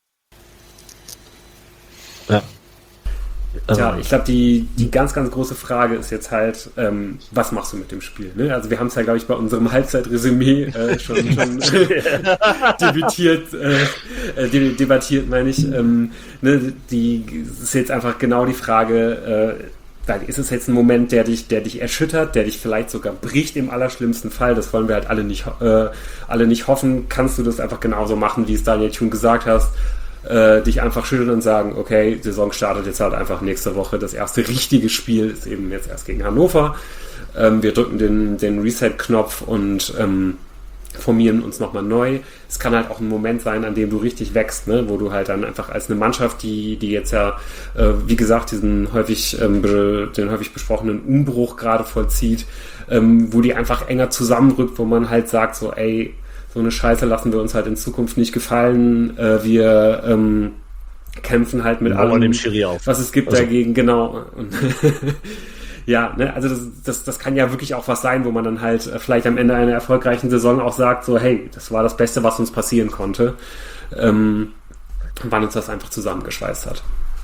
Ja. Ja, ich glaube, die, die ganz, ganz große Frage ist jetzt halt, ähm, was machst du mit dem Spiel? Ne? Also wir haben es ja, glaube ich, bei unserem Halbzeitresümee äh, schon, schon debattiert, äh, de- debattiert, meine ich. Ähm, ne? Die ist jetzt einfach genau die Frage, äh, ist es jetzt ein Moment, der dich, der dich erschüttert, der dich vielleicht sogar bricht im allerschlimmsten Fall? Das wollen wir halt alle nicht, äh, alle nicht hoffen. Kannst du das einfach genauso machen, wie es Daniel Thun gesagt hast? Äh, dich einfach schütteln und sagen, okay, Saison startet jetzt halt einfach nächste Woche. Das erste richtige Spiel ist eben jetzt erst gegen Hannover. Ähm, wir drücken den, den Reset-Knopf und ähm, formieren uns nochmal neu. Es kann halt auch ein Moment sein, an dem du richtig wächst, ne? Wo du halt dann einfach als eine Mannschaft, die, die jetzt ja, äh, wie gesagt, diesen häufig, ähm, be- den häufig besprochenen Umbruch gerade vollzieht, ähm, wo die einfach enger zusammenrückt, wo man halt sagt, so, ey, so eine Scheiße lassen wir uns halt in Zukunft nicht gefallen. Äh, wir ähm, kämpfen halt mit allem, dem Schiri auf. was es gibt also. dagegen, genau. Und ja, ne, also das, das, das kann ja wirklich auch was sein, wo man dann halt äh, vielleicht am Ende einer erfolgreichen Saison auch sagt, so, hey, das war das Beste, was uns passieren konnte, ähm, wann uns das einfach zusammengeschweißt hat.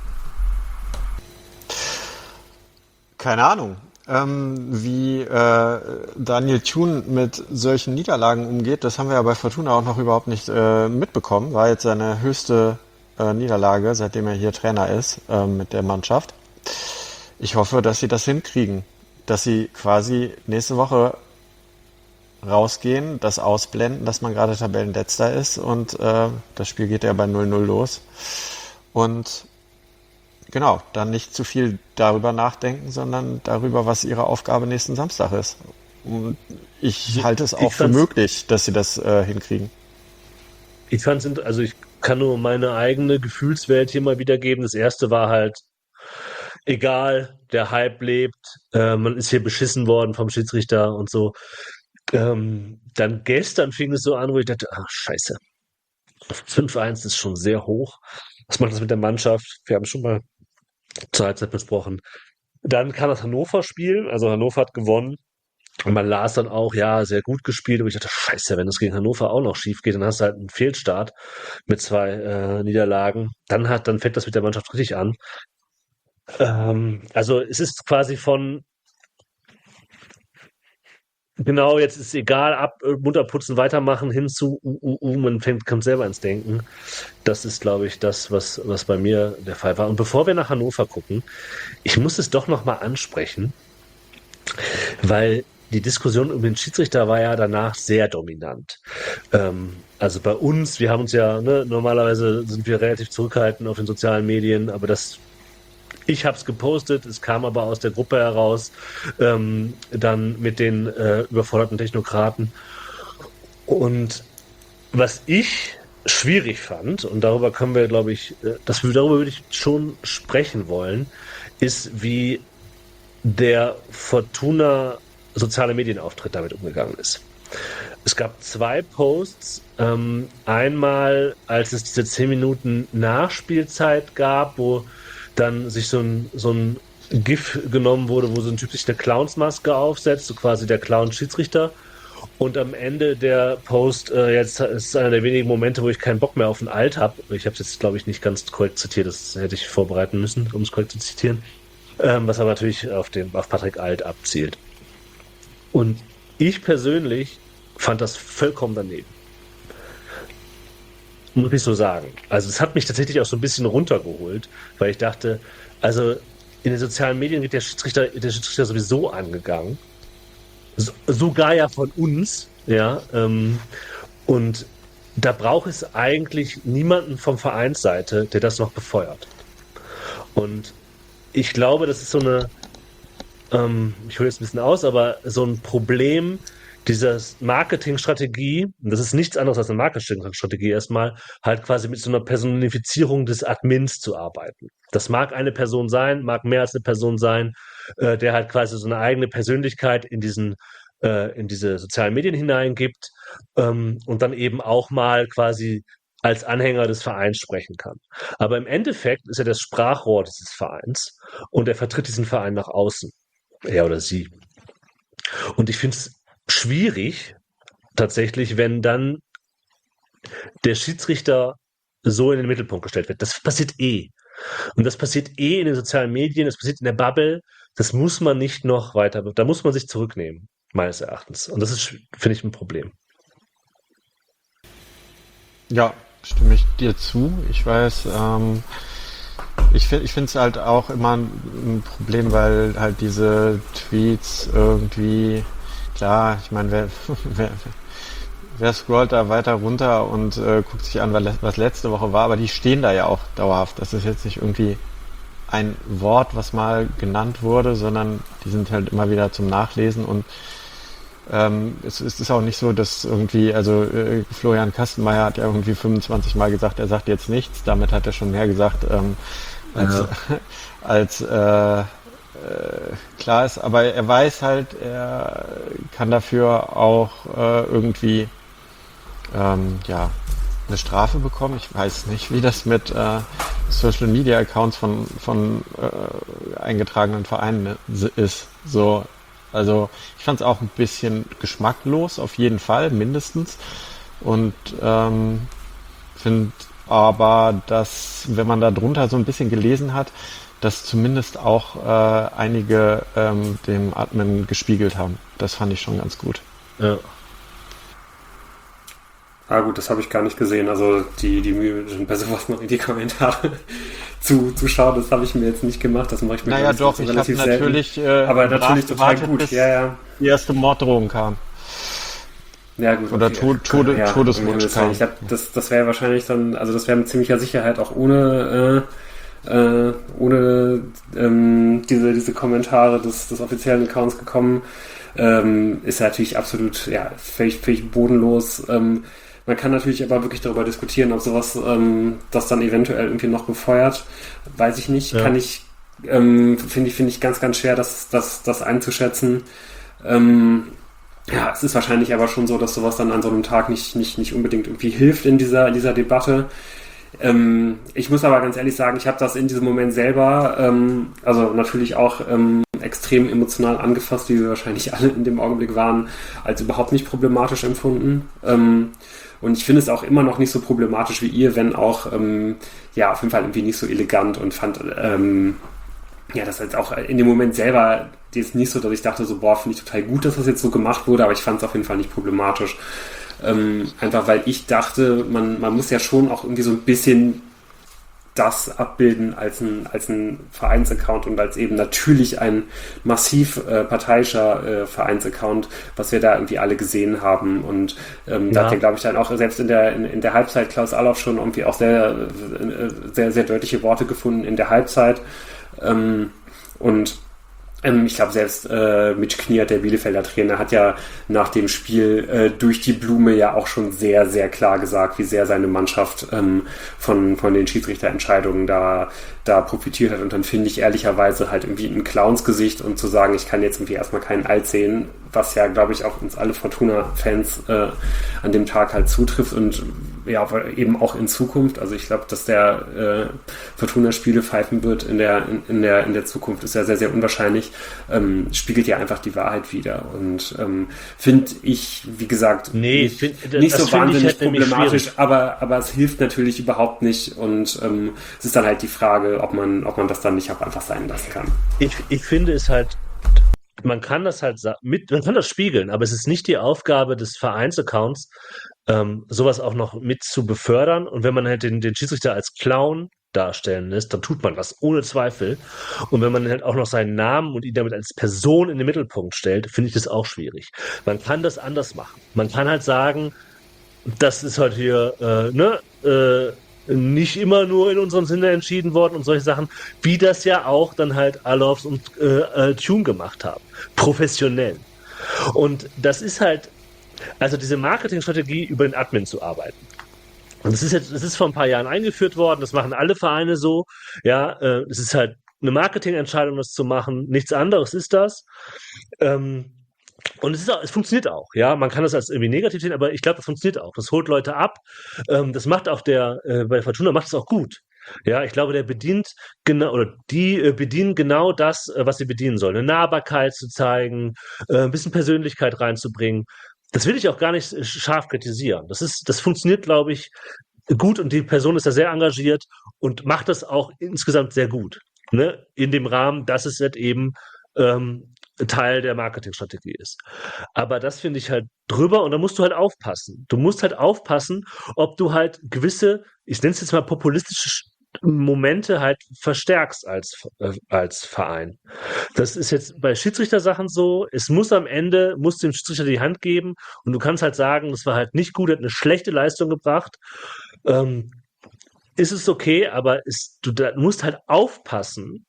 Keine Ahnung. Ähm, wie äh, Daniel Thun mit solchen Niederlagen umgeht, das haben wir ja bei Fortuna auch noch überhaupt nicht äh, mitbekommen. War jetzt seine höchste äh, Niederlage, seitdem er hier Trainer ist, äh, mit der Mannschaft. Ich hoffe, dass sie das hinkriegen, dass sie quasi nächste Woche rausgehen, das ausblenden, dass man gerade Tabellenletzter ist und äh, das Spiel geht ja bei null null los. Und genau, dann nicht zu viel darüber nachdenken, sondern darüber, was ihre Aufgabe nächsten Samstag ist. ich halte es auch für möglich, dass sie das äh, hinkriegen. Ich fand es, also ich kann nur meine eigene Gefühlswelt hier mal wiedergeben. Das erste war halt, egal, der Hype lebt, äh, man ist hier beschissen worden vom Schiedsrichter und so. Ähm, dann gestern fing es so an, wo ich dachte, ah, scheiße, fünf eins ist schon sehr hoch. Was macht das mit der Mannschaft? Wir haben schon mal zur Halbzeit besprochen. Dann kam das Hannover-Spiel, also Hannover hat gewonnen. Und man las dann auch, ja, sehr gut gespielt. Und ich dachte, scheiße, wenn das gegen Hannover auch noch schief geht, dann hast du halt einen Fehlstart mit zwei äh, Niederlagen. Dann hat, dann fängt das mit der Mannschaft richtig an. Ähm, also es ist quasi von genau, jetzt ist egal, ab, munter putzen, weitermachen, hin zu uh, uh, uh, man fängt, kommt selber ins Denken. Das ist, glaube ich, das, was, was bei mir der Fall war. Und bevor wir nach Hannover gucken, ich muss es doch nochmal ansprechen, weil die Diskussion um den Schiedsrichter war ja danach sehr dominant. Ähm, also bei uns, wir haben uns ja, ne, normalerweise sind wir relativ zurückhaltend auf den sozialen Medien, aber das, ich habe es gepostet, es kam aber aus der Gruppe heraus, ähm, dann mit den äh, überforderten Technokraten. Und was ich schwierig fand, und darüber können wir, glaube ich, äh, das, darüber würde ich schon sprechen wollen, ist, wie der Fortuna soziale Medienauftritt damit umgegangen ist. Es gab zwei Posts. Ähm, einmal, als es diese zehn Minuten Nachspielzeit gab, wo dann sich so ein, so ein GIF genommen wurde, wo so ein Typ sich eine Clownsmaske aufsetzt, so quasi der Clown-Schiedsrichter. Und am Ende der Post, äh, jetzt ist einer der wenigen Momente, wo ich keinen Bock mehr auf ein Alt habe. Ich habe es jetzt, glaube ich, nicht ganz korrekt zitiert, das hätte ich vorbereiten müssen, um es korrekt zu zitieren. Ähm, was aber natürlich auf, den, auf Patrick Alt abzielt. Und ich persönlich fand das vollkommen daneben. Muss ich so sagen. Also es hat mich tatsächlich auch so ein bisschen runtergeholt, weil ich dachte, also in den sozialen Medien wird der Schiedsrichter, der Schiedsrichter sowieso angegangen. So, sogar ja von uns, ja. Ähm, und da braucht es eigentlich niemanden vom Vereinsseite, der das noch befeuert. Und ich glaube, das ist so eine, ähm, ich hole jetzt ein bisschen aus, aber so ein Problem dieser Marketingstrategie, und das ist nichts anderes als eine Marketingstrategie erstmal, halt quasi mit so einer Personifizierung des Admins zu arbeiten. Das mag eine Person sein, mag mehr als eine Person sein, äh, der halt quasi so eine eigene Persönlichkeit in diesen äh, in diese sozialen Medien hineingibt ähm, und dann eben auch mal quasi als Anhänger des Vereins sprechen kann. Aber im Endeffekt ist er das Sprachrohr dieses Vereins und er vertritt diesen Verein nach außen. Er oder sie. Und ich finde es schwierig, tatsächlich, wenn dann der Schiedsrichter so in den Mittelpunkt gestellt wird. Das passiert eh. Und das passiert eh in den sozialen Medien, das passiert in der Bubble. Das muss man nicht noch weiter, da muss man sich zurücknehmen, meines Erachtens. Und das ist, finde ich, ein Problem. Ja, stimme ich dir zu. Ich weiß, ähm, ich finde ich finde es halt auch immer ein, ein Problem, weil halt diese Tweets irgendwie, klar, ich meine, wer, wer, wer scrollt da weiter runter und äh, guckt sich an, was letzte Woche war, aber die stehen da ja auch dauerhaft. Das ist jetzt nicht irgendwie ein Wort, was mal genannt wurde, sondern die sind halt immer wieder zum Nachlesen und Ähm, es, es ist auch nicht so, dass irgendwie, also äh, Florian Kastenmeier hat ja irgendwie fünfundzwanzig Mal gesagt, er sagt jetzt nichts, damit hat er schon mehr gesagt, ähm, als, ja. als äh, äh, klar ist, aber er weiß halt, er kann dafür auch äh, irgendwie ähm, ja, eine Strafe bekommen. Ich weiß nicht, wie das mit äh, Social Media Accounts von, von äh, eingetragenen Vereinen ist. So, also ich fand es auch ein bisschen geschmacklos, auf jeden Fall, mindestens. Und ähm, finde aber, dass, wenn man da drunter so ein bisschen gelesen hat, dass zumindest auch äh, einige ähm, dem Admin gespiegelt haben. Das fand ich schon ganz gut. Ja. Ah gut, das habe ich gar nicht gesehen. Also die, die Mühe, bei sowas noch in die Kommentare zu, zu schauen, das habe ich mir jetzt nicht gemacht. Das mache ich mir naja, doch, ich habe natürlich, äh, aber natürlich total gut. Bis ja, ja. die erste Morddrohung kam. Ja, gut. Oder okay. Tod, Tode, ja, Todeswunsch kam. Ich hab, das das wäre wahrscheinlich dann, also das wäre mit ziemlicher Sicherheit auch ohne äh, ohne ähm, diese, diese Kommentare des, des offiziellen Accounts gekommen. Ähm, ist natürlich absolut, ja, völlig, völlig bodenlos. Ähm, man kann natürlich aber wirklich darüber diskutieren, ob sowas ähm, das dann eventuell irgendwie noch befeuert. Weiß ich nicht. Ja. Kann ich, ähm, finde ich, finde ich ganz, ganz schwer, das, das, das einzuschätzen. Ähm, ja, es ist wahrscheinlich aber schon so, dass sowas dann an so einem Tag nicht, nicht, nicht unbedingt irgendwie hilft in dieser, in dieser Debatte. Ähm, ich muss aber ganz ehrlich sagen, ich habe das in diesem Moment selber, ähm, also natürlich auch ähm, extrem emotional angefasst, wie wir wahrscheinlich alle in dem Augenblick waren, als überhaupt nicht problematisch empfunden. Ähm, und ich finde es auch immer noch nicht so problematisch wie ihr, wenn auch, ähm, ja, auf jeden Fall irgendwie nicht so elegant und fand, ähm, ja, das jetzt auch in dem Moment selber jetzt nicht so, dass ich dachte so, boah, finde ich total gut, dass das jetzt so gemacht wurde, aber ich fand es auf jeden Fall nicht problematisch. Ähm, einfach weil ich dachte, man, man muss ja schon auch irgendwie so ein bisschen das abbilden als ein, als ein Vereinsaccount und als eben natürlich ein massiv äh, parteiischer äh, Vereinsaccount, was wir da irgendwie alle gesehen haben. Und ähm, ja. Da hat ja, glaube ich, dann auch selbst in der, in, in der Halbzeit Klaus Allofs schon irgendwie auch sehr, sehr, sehr deutliche Worte gefunden in der Halbzeit. Ähm, und Ich glaube, selbst äh, Mitch Kniert, der Bielefelder Trainer, hat ja nach dem Spiel äh, durch die Blume ja auch schon sehr, sehr klar gesagt, wie sehr seine Mannschaft ähm, von, von den Schiedsrichterentscheidungen da, da profitiert hat. Und dann finde ich ehrlicherweise halt irgendwie ein Clownsgesicht und zu sagen, ich kann jetzt irgendwie erstmal keinen Alt sehen, was ja, glaube ich, auch uns alle Fortuna-Fans äh, an dem Tag halt zutrifft und ja, eben auch in Zukunft. Also ich glaube, dass der äh, Fortuna Spiele pfeifen wird in der, in, in der, in der Zukunft, ist ja sehr, sehr unwahrscheinlich. Ähm, spiegelt ja einfach die Wahrheit wider. Und ähm, finde ich, wie gesagt, nee, nicht, find, nicht so wahnsinnig halt problematisch, aber, aber es hilft natürlich überhaupt nicht. Und ähm, es ist dann halt die Frage, ob man, ob man das dann nicht auch einfach sein lassen kann. Ich, ich finde es halt, man kann das halt mit, man kann das spiegeln, aber es ist nicht die Aufgabe des Vereinsaccounts, ähm, sowas auch noch mit zu befördern. Und wenn man halt den, den Schiedsrichter als Clown darstellen lässt, dann tut man das ohne Zweifel. Und wenn man halt auch noch seinen Namen und ihn damit als Person in den Mittelpunkt stellt, finde ich das auch schwierig. Man kann das anders machen. Man kann halt sagen, das ist halt hier, äh, ne, äh, nicht immer nur in unserem Sinne entschieden worden und solche Sachen, wie das ja auch dann halt Allofs und äh, äh, Thune gemacht haben. Professionell. Und das ist halt, also diese Marketingstrategie über den Admin zu arbeiten. Und das ist jetzt, das ist vor ein paar Jahren eingeführt worden, das machen alle Vereine so, ja, äh, es ist halt eine Marketingentscheidung, das zu machen, nichts anderes ist das. Ähm, Und es ist auch, es funktioniert auch, ja. Man kann das als irgendwie negativ sehen, aber ich glaube, das funktioniert auch. Das holt Leute ab. Ähm, das macht auch der, äh, bei Fortuna macht es auch gut. Ja, ich glaube, der bedient genau, oder die äh, bedienen genau das, äh, was sie bedienen sollen. Eine Nahbarkeit zu zeigen, äh, ein bisschen Persönlichkeit reinzubringen. Das will ich auch gar nicht äh, scharf kritisieren. Das ist, das funktioniert, glaube ich, gut und die Person ist da sehr engagiert und macht das auch insgesamt sehr gut. Ne? In dem Rahmen, dass es halt eben ähm, Teil der Marketingstrategie ist. Aber das finde ich halt drüber und da musst du halt aufpassen. Du musst halt aufpassen, ob du halt gewisse, ich nenne es jetzt mal populistische Momente halt verstärkst als, äh, als Verein. Das ist jetzt bei Schiedsrichtersachen so, es muss am Ende, muss dem Schiedsrichter die Hand geben und du kannst halt sagen, das war halt nicht gut, hat eine schlechte Leistung gebracht. Ähm, ist es okay, aber es, du da musst halt aufpassen,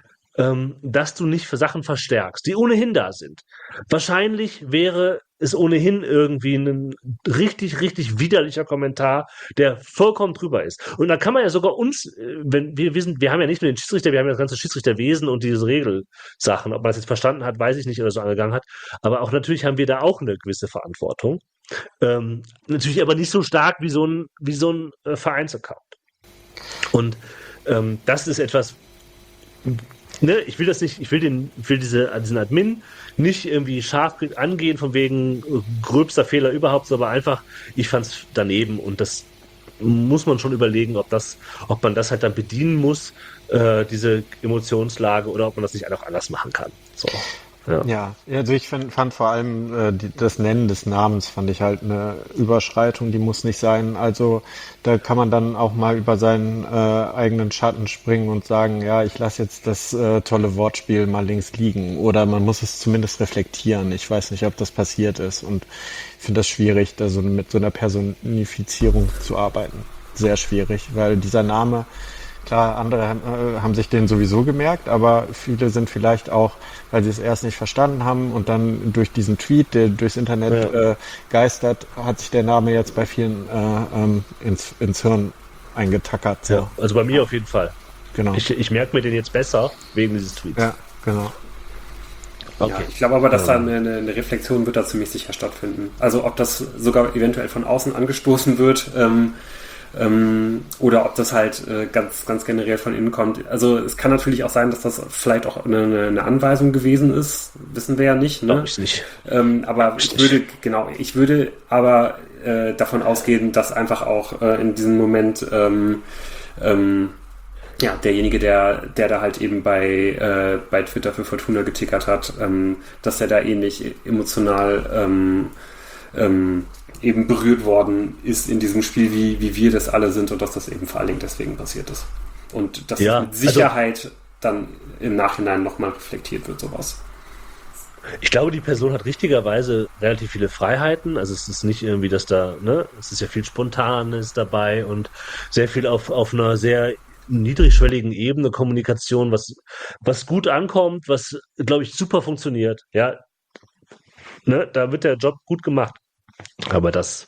ähm, dass du nicht für Sachen verstärkst, die ohnehin da sind. Wahrscheinlich wäre es ohnehin irgendwie ein richtig, richtig widerlicher Kommentar, der vollkommen drüber ist. Und da kann man ja sogar uns, wenn wir, wir sind, wir haben ja nicht nur den Schiedsrichter, wir haben ja das ganze Schiedsrichterwesen und diese Regelsachen. Ob man das jetzt verstanden hat, weiß ich nicht, oder so angegangen hat. Aber auch natürlich haben wir da auch eine gewisse Verantwortung. Ähm, natürlich aber nicht so stark wie so ein, wie so ein äh, Vereinsaccount. Und ähm, das ist etwas, ne, ich will das nicht, ich will den, ich will diese, diesen Admin nicht irgendwie scharf angehen, von wegen gröbster Fehler überhaupt, aber einfach, ich fand es daneben und das muss man schon überlegen, ob das, ob man das halt dann bedienen muss, äh, diese Emotionslage, oder ob man das nicht einfach anders machen kann. So. Ja. ja, also ich find, fand vor allem äh, die, das Nennen des Namens fand ich halt eine Überschreitung, die muss nicht sein. Also da kann man dann auch mal über seinen äh, eigenen Schatten springen und sagen, ja, ich lasse jetzt das äh, tolle Wortspiel mal links liegen. Oder man muss es zumindest reflektieren. Ich weiß nicht, ob das passiert ist und ich finde das schwierig, da so mit so einer Personifizierung zu arbeiten. Sehr schwierig, weil dieser Name, Klar, andere äh, haben sich den sowieso gemerkt, aber viele sind vielleicht auch, weil sie es erst nicht verstanden haben und dann durch diesen Tweet, der durchs Internet Ja. äh, geistert, hat sich der Name jetzt bei vielen äh, ähm, ins, ins Hirn eingetackert. So. Ja, also bei mir auf jeden Fall. Genau. Ich, ich merke mir den jetzt besser wegen dieses Tweets. Ja, genau. Okay. Ja, ich glaube aber, dass da Ähm. eine, eine Reflexion wird da ziemlich sicher stattfinden. Also ob das sogar eventuell von außen angestoßen wird ähm, ähm, oder ob das halt äh, ganz, ganz generell von innen kommt. Also es kann natürlich auch sein, dass das vielleicht auch eine, eine Anweisung gewesen ist. Wissen wir ja nicht. Ne? Glaube ich nicht. Ähm, aber Ich ich würde, genau, ich würde aber äh, davon ausgehen, dass einfach auch äh, in diesem Moment ähm, ähm, ja, derjenige, der, der da halt eben bei, äh, bei Twitter für Fortuna getickert hat, ähm, dass er da ähnlich emotional ähm, ähm, eben berührt worden ist in diesem Spiel, wie, wie wir das alle sind und dass das eben vor allen Dingen deswegen passiert ist. Und dass Ja, mit Sicherheit dann im Nachhinein nochmal reflektiert wird, sowas. Ich glaube, die Person hat richtigerweise relativ viele Freiheiten. Also es ist nicht irgendwie, dass da, ne, es ist ja viel Spontanes dabei und sehr viel auf, auf einer sehr niedrigschwelligen Ebene Kommunikation, was, was gut ankommt, was, glaube ich, super funktioniert. Ja, ne, da wird der Job gut gemacht. Aber das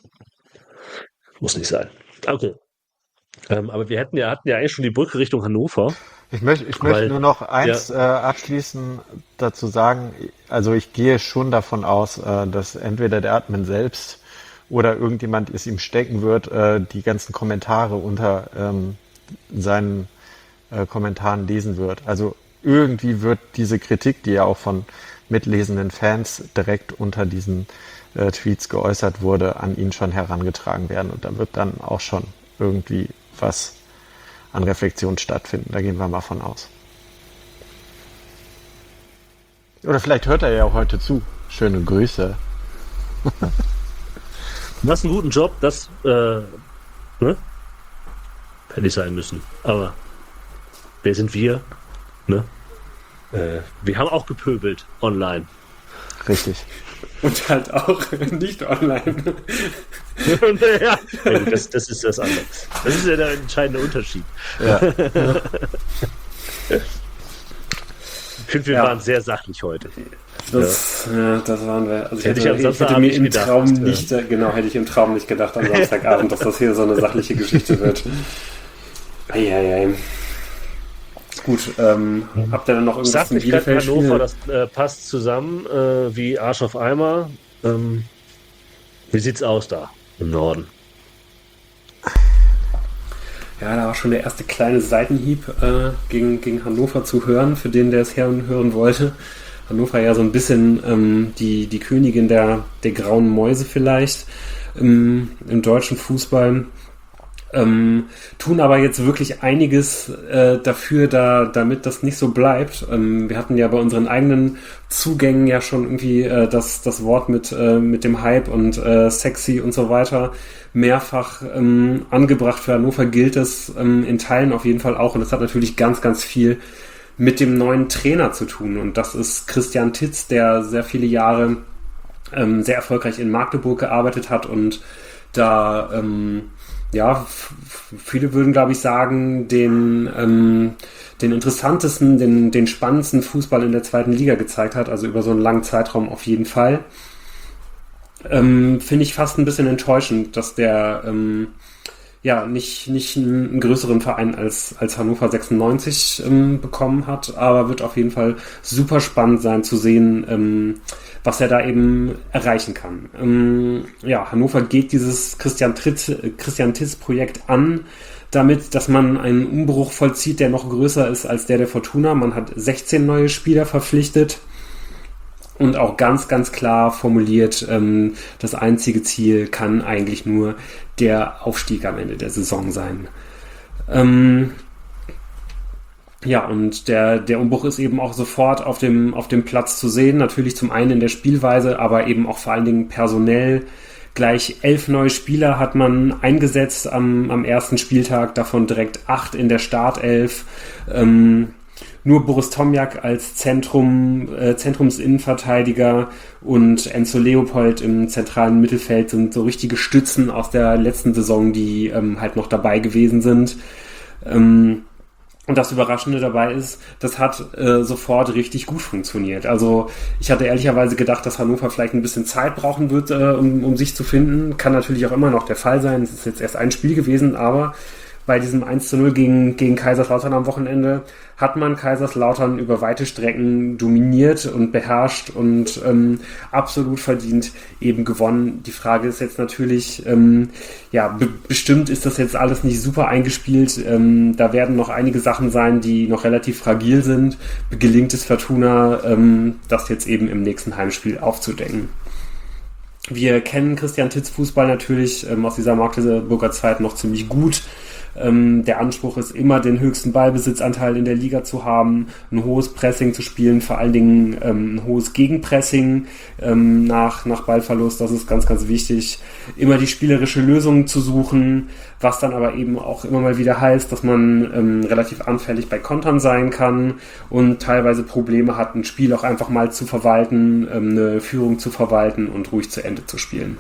muss nicht sein. Okay. Ähm, aber wir hätten ja, hatten ja eigentlich schon die Brücke Richtung Hannover. Ich möchte, ich möchte Weil- nur noch eins äh, abschließend dazu sagen. Also ich gehe schon davon aus, äh, dass entweder der Admin selbst oder irgendjemand es ihm stecken wird, äh, die ganzen Kommentare unter ähm, seinen äh, Kommentaren lesen wird. Also irgendwie wird diese Kritik, die ja auch von mitlesenden Fans direkt unter diesen äh, Tweets geäußert wurde, an ihn schon herangetragen werden. Und da wird dann auch schon irgendwie was an Reflexion stattfinden. Da gehen wir mal von aus. Oder vielleicht hört er ja auch heute zu. Schöne Grüße. Du hast einen guten Job, das äh, ne? hätte ich sein müssen. Aber wer sind wir? Ne? Äh, wir haben auch gepöbelt online. Richtig. Und halt auch nicht online. ja, ja gut, das, das ist das andere. Das ist ja der entscheidende Unterschied. Ja. Ich finde, wir Ja. waren sehr sachlich heute. Das, ja. das waren wir. Also ich Hätte hätte, ich am ich hätte Samstagabend mir nicht im gedacht, Traum dass, äh, nicht, äh, genau, hätte ich im Traum nicht gedacht am Samstagabend, dass das hier so eine sachliche Geschichte wird. Eieiei. Gut, ähm, habt ihr dann noch irgendwas zum Sachlichkeit Bielefeld-Spiel? Hannover, das äh, passt zusammen äh, wie Arsch auf Eimer. Ähm, wie sieht's aus da im Norden? Ja, da war schon der erste kleine Seitenhieb äh, gegen, gegen Hannover zu hören, für den, der es hören, hören wollte. Hannover ja so ein bisschen ähm, die, die Königin der, der grauen Mäuse vielleicht im, im deutschen Fußball. Ähm, tun aber jetzt wirklich einiges äh, dafür, da, damit das nicht so bleibt. Ähm, wir hatten ja bei unseren eigenen Zugängen ja schon irgendwie äh, das, das Wort mit, äh, mit dem Hype und äh, sexy und so weiter mehrfach ähm, angebracht. Für Hannover gilt es ähm, in Teilen auf jeden Fall auch, und das hat natürlich ganz, ganz viel mit dem neuen Trainer zu tun, und das ist Christian Titz, der sehr viele Jahre ähm, sehr erfolgreich in Magdeburg gearbeitet hat und da ähm, ja, f- viele würden, glaube ich, sagen, den, ähm, den interessantesten, den, den spannendsten Fußball in der zweiten Liga gezeigt hat, also über so einen langen Zeitraum auf jeden Fall. Ähm, finde ich fast ein bisschen enttäuschend, dass der ähm, ja nicht, nicht einen, einen größeren Verein als, als Hannover sechsundneunzig ähm, bekommen hat, aber wird auf jeden Fall super spannend sein zu sehen, ähm, was er da eben erreichen kann. Ähm, ja, Hannover geht dieses Christian Titz, Christian Titz Projekt an, damit, dass man einen Umbruch vollzieht, der noch größer ist als der der Fortuna. Man hat sechzehn neue Spieler verpflichtet und auch ganz, ganz klar formuliert, ähm, das einzige Ziel kann eigentlich nur der Aufstieg am Ende der Saison sein. Ähm, Ja, und der, der Umbruch ist eben auch sofort auf dem, auf dem Platz zu sehen. Natürlich zum einen in der Spielweise, aber eben auch vor allen Dingen personell. Gleich elf neue Spieler hat man eingesetzt am, am ersten Spieltag, davon direkt acht in der Startelf. Ähm, nur Boris Tomjak als Zentrum, äh, Zentrumsinnenverteidiger und Enzo Leopold im zentralen Mittelfeld sind so richtige Stützen aus der letzten Saison, die ähm, halt noch dabei gewesen sind. Ähm, Und das Überraschende dabei ist, das hat äh, sofort richtig gut funktioniert. Also ich hatte ehrlicherweise gedacht, dass Hannover vielleicht ein bisschen Zeit brauchen wird, äh, um, um sich zu finden. Kann natürlich auch immer noch der Fall sein. Es ist jetzt erst ein Spiel gewesen, aber bei diesem eins zu null gegen, gegen Kaiserslautern am Wochenende hat man Kaiserslautern über weite Strecken dominiert und beherrscht und ähm, absolut verdient eben gewonnen. Die Frage ist jetzt natürlich, ähm, ja, be- bestimmt ist das jetzt alles nicht super eingespielt. Ähm, da werden noch einige Sachen sein, die noch relativ fragil sind. Gelingt es Fortuna, ähm, das jetzt eben im nächsten Heimspiel aufzudecken. Wir kennen Christian Titz Fußball natürlich ähm, aus dieser Magdeburger Zeit noch ziemlich gut. Ähm, der Anspruch ist immer, den höchsten Ballbesitzanteil in der Liga zu haben, ein hohes Pressing zu spielen, vor allen Dingen ähm, ein hohes Gegenpressing ähm, nach, nach Ballverlust, das ist ganz, ganz wichtig. Immer die spielerische Lösung zu suchen, was dann aber eben auch immer mal wieder heißt, dass man ähm, relativ anfällig bei Kontern sein kann und teilweise Probleme hat, ein Spiel auch einfach mal zu verwalten, ähm, eine Führung zu verwalten und ruhig zu Ende zu spielen.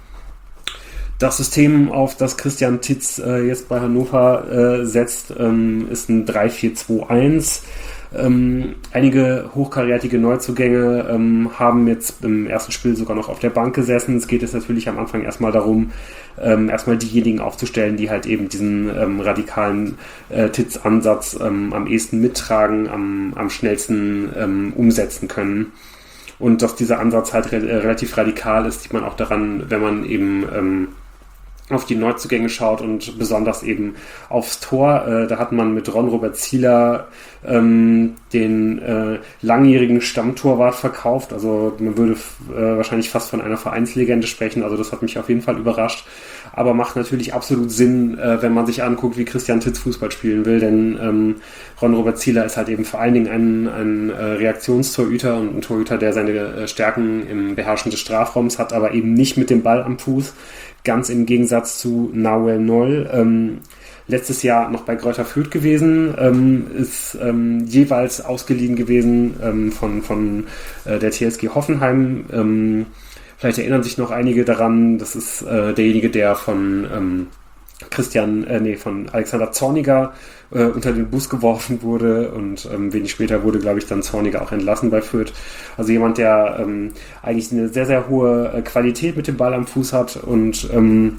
Das System, auf das Christian Titz äh, jetzt bei Hannover äh, setzt, ähm, ist ein drei vier zwei eins. Ähm, einige hochkarätige Neuzugänge ähm, haben jetzt im ersten Spiel sogar noch auf der Bank gesessen. Es geht jetzt natürlich am Anfang erstmal darum, ähm, erstmal diejenigen aufzustellen, die halt eben diesen ähm, radikalen äh, Titz-Ansatz ähm, am ehesten mittragen, am, am schnellsten ähm, umsetzen können. Und dass dieser Ansatz halt re- relativ radikal ist, sieht man auch daran, wenn man eben ähm, auf die Neuzugänge schaut und besonders eben aufs Tor. Äh, da hat man mit Ron-Robert Zieler ähm, den äh, langjährigen Stammtorwart verkauft. Also man würde äh, wahrscheinlich fast von einer Vereinslegende sprechen. Also das hat mich auf jeden Fall überrascht. Aber macht natürlich absolut Sinn, äh, wenn man sich anguckt, wie Christian Titz Fußball spielen will. Denn ähm, Ron-Robert Zieler ist halt eben vor allen Dingen ein, ein äh, Reaktionstorhüter und ein Torhüter, der seine äh, Stärken im Beherrschen des Strafraums hat, aber eben nicht mit dem Ball am Fuß. Ganz im Gegensatz zu Nahuel Noll, ähm, letztes Jahr noch bei Greuther Fürth gewesen, ähm, ist ähm, jeweils ausgeliehen gewesen ähm, von, von äh, der T S G Hoffenheim. Ähm, vielleicht erinnern sich noch einige daran, das ist äh, derjenige, der von ähm, Christian, äh, nee, von Alexander Zorniger äh, unter den Bus geworfen wurde und ähm, wenig später wurde, glaube ich, dann Zorniger auch entlassen bei Fürth. Also jemand, der ähm, eigentlich eine sehr, sehr hohe äh, Qualität mit dem Ball am Fuß hat und ähm,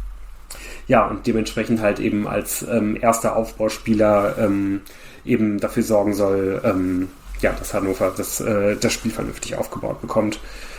ja, und dementsprechend halt eben als ähm, erster Aufbauspieler ähm, eben dafür sorgen soll, ähm, ja, dass Hannover das, äh, das Spiel vernünftig aufgebaut bekommt.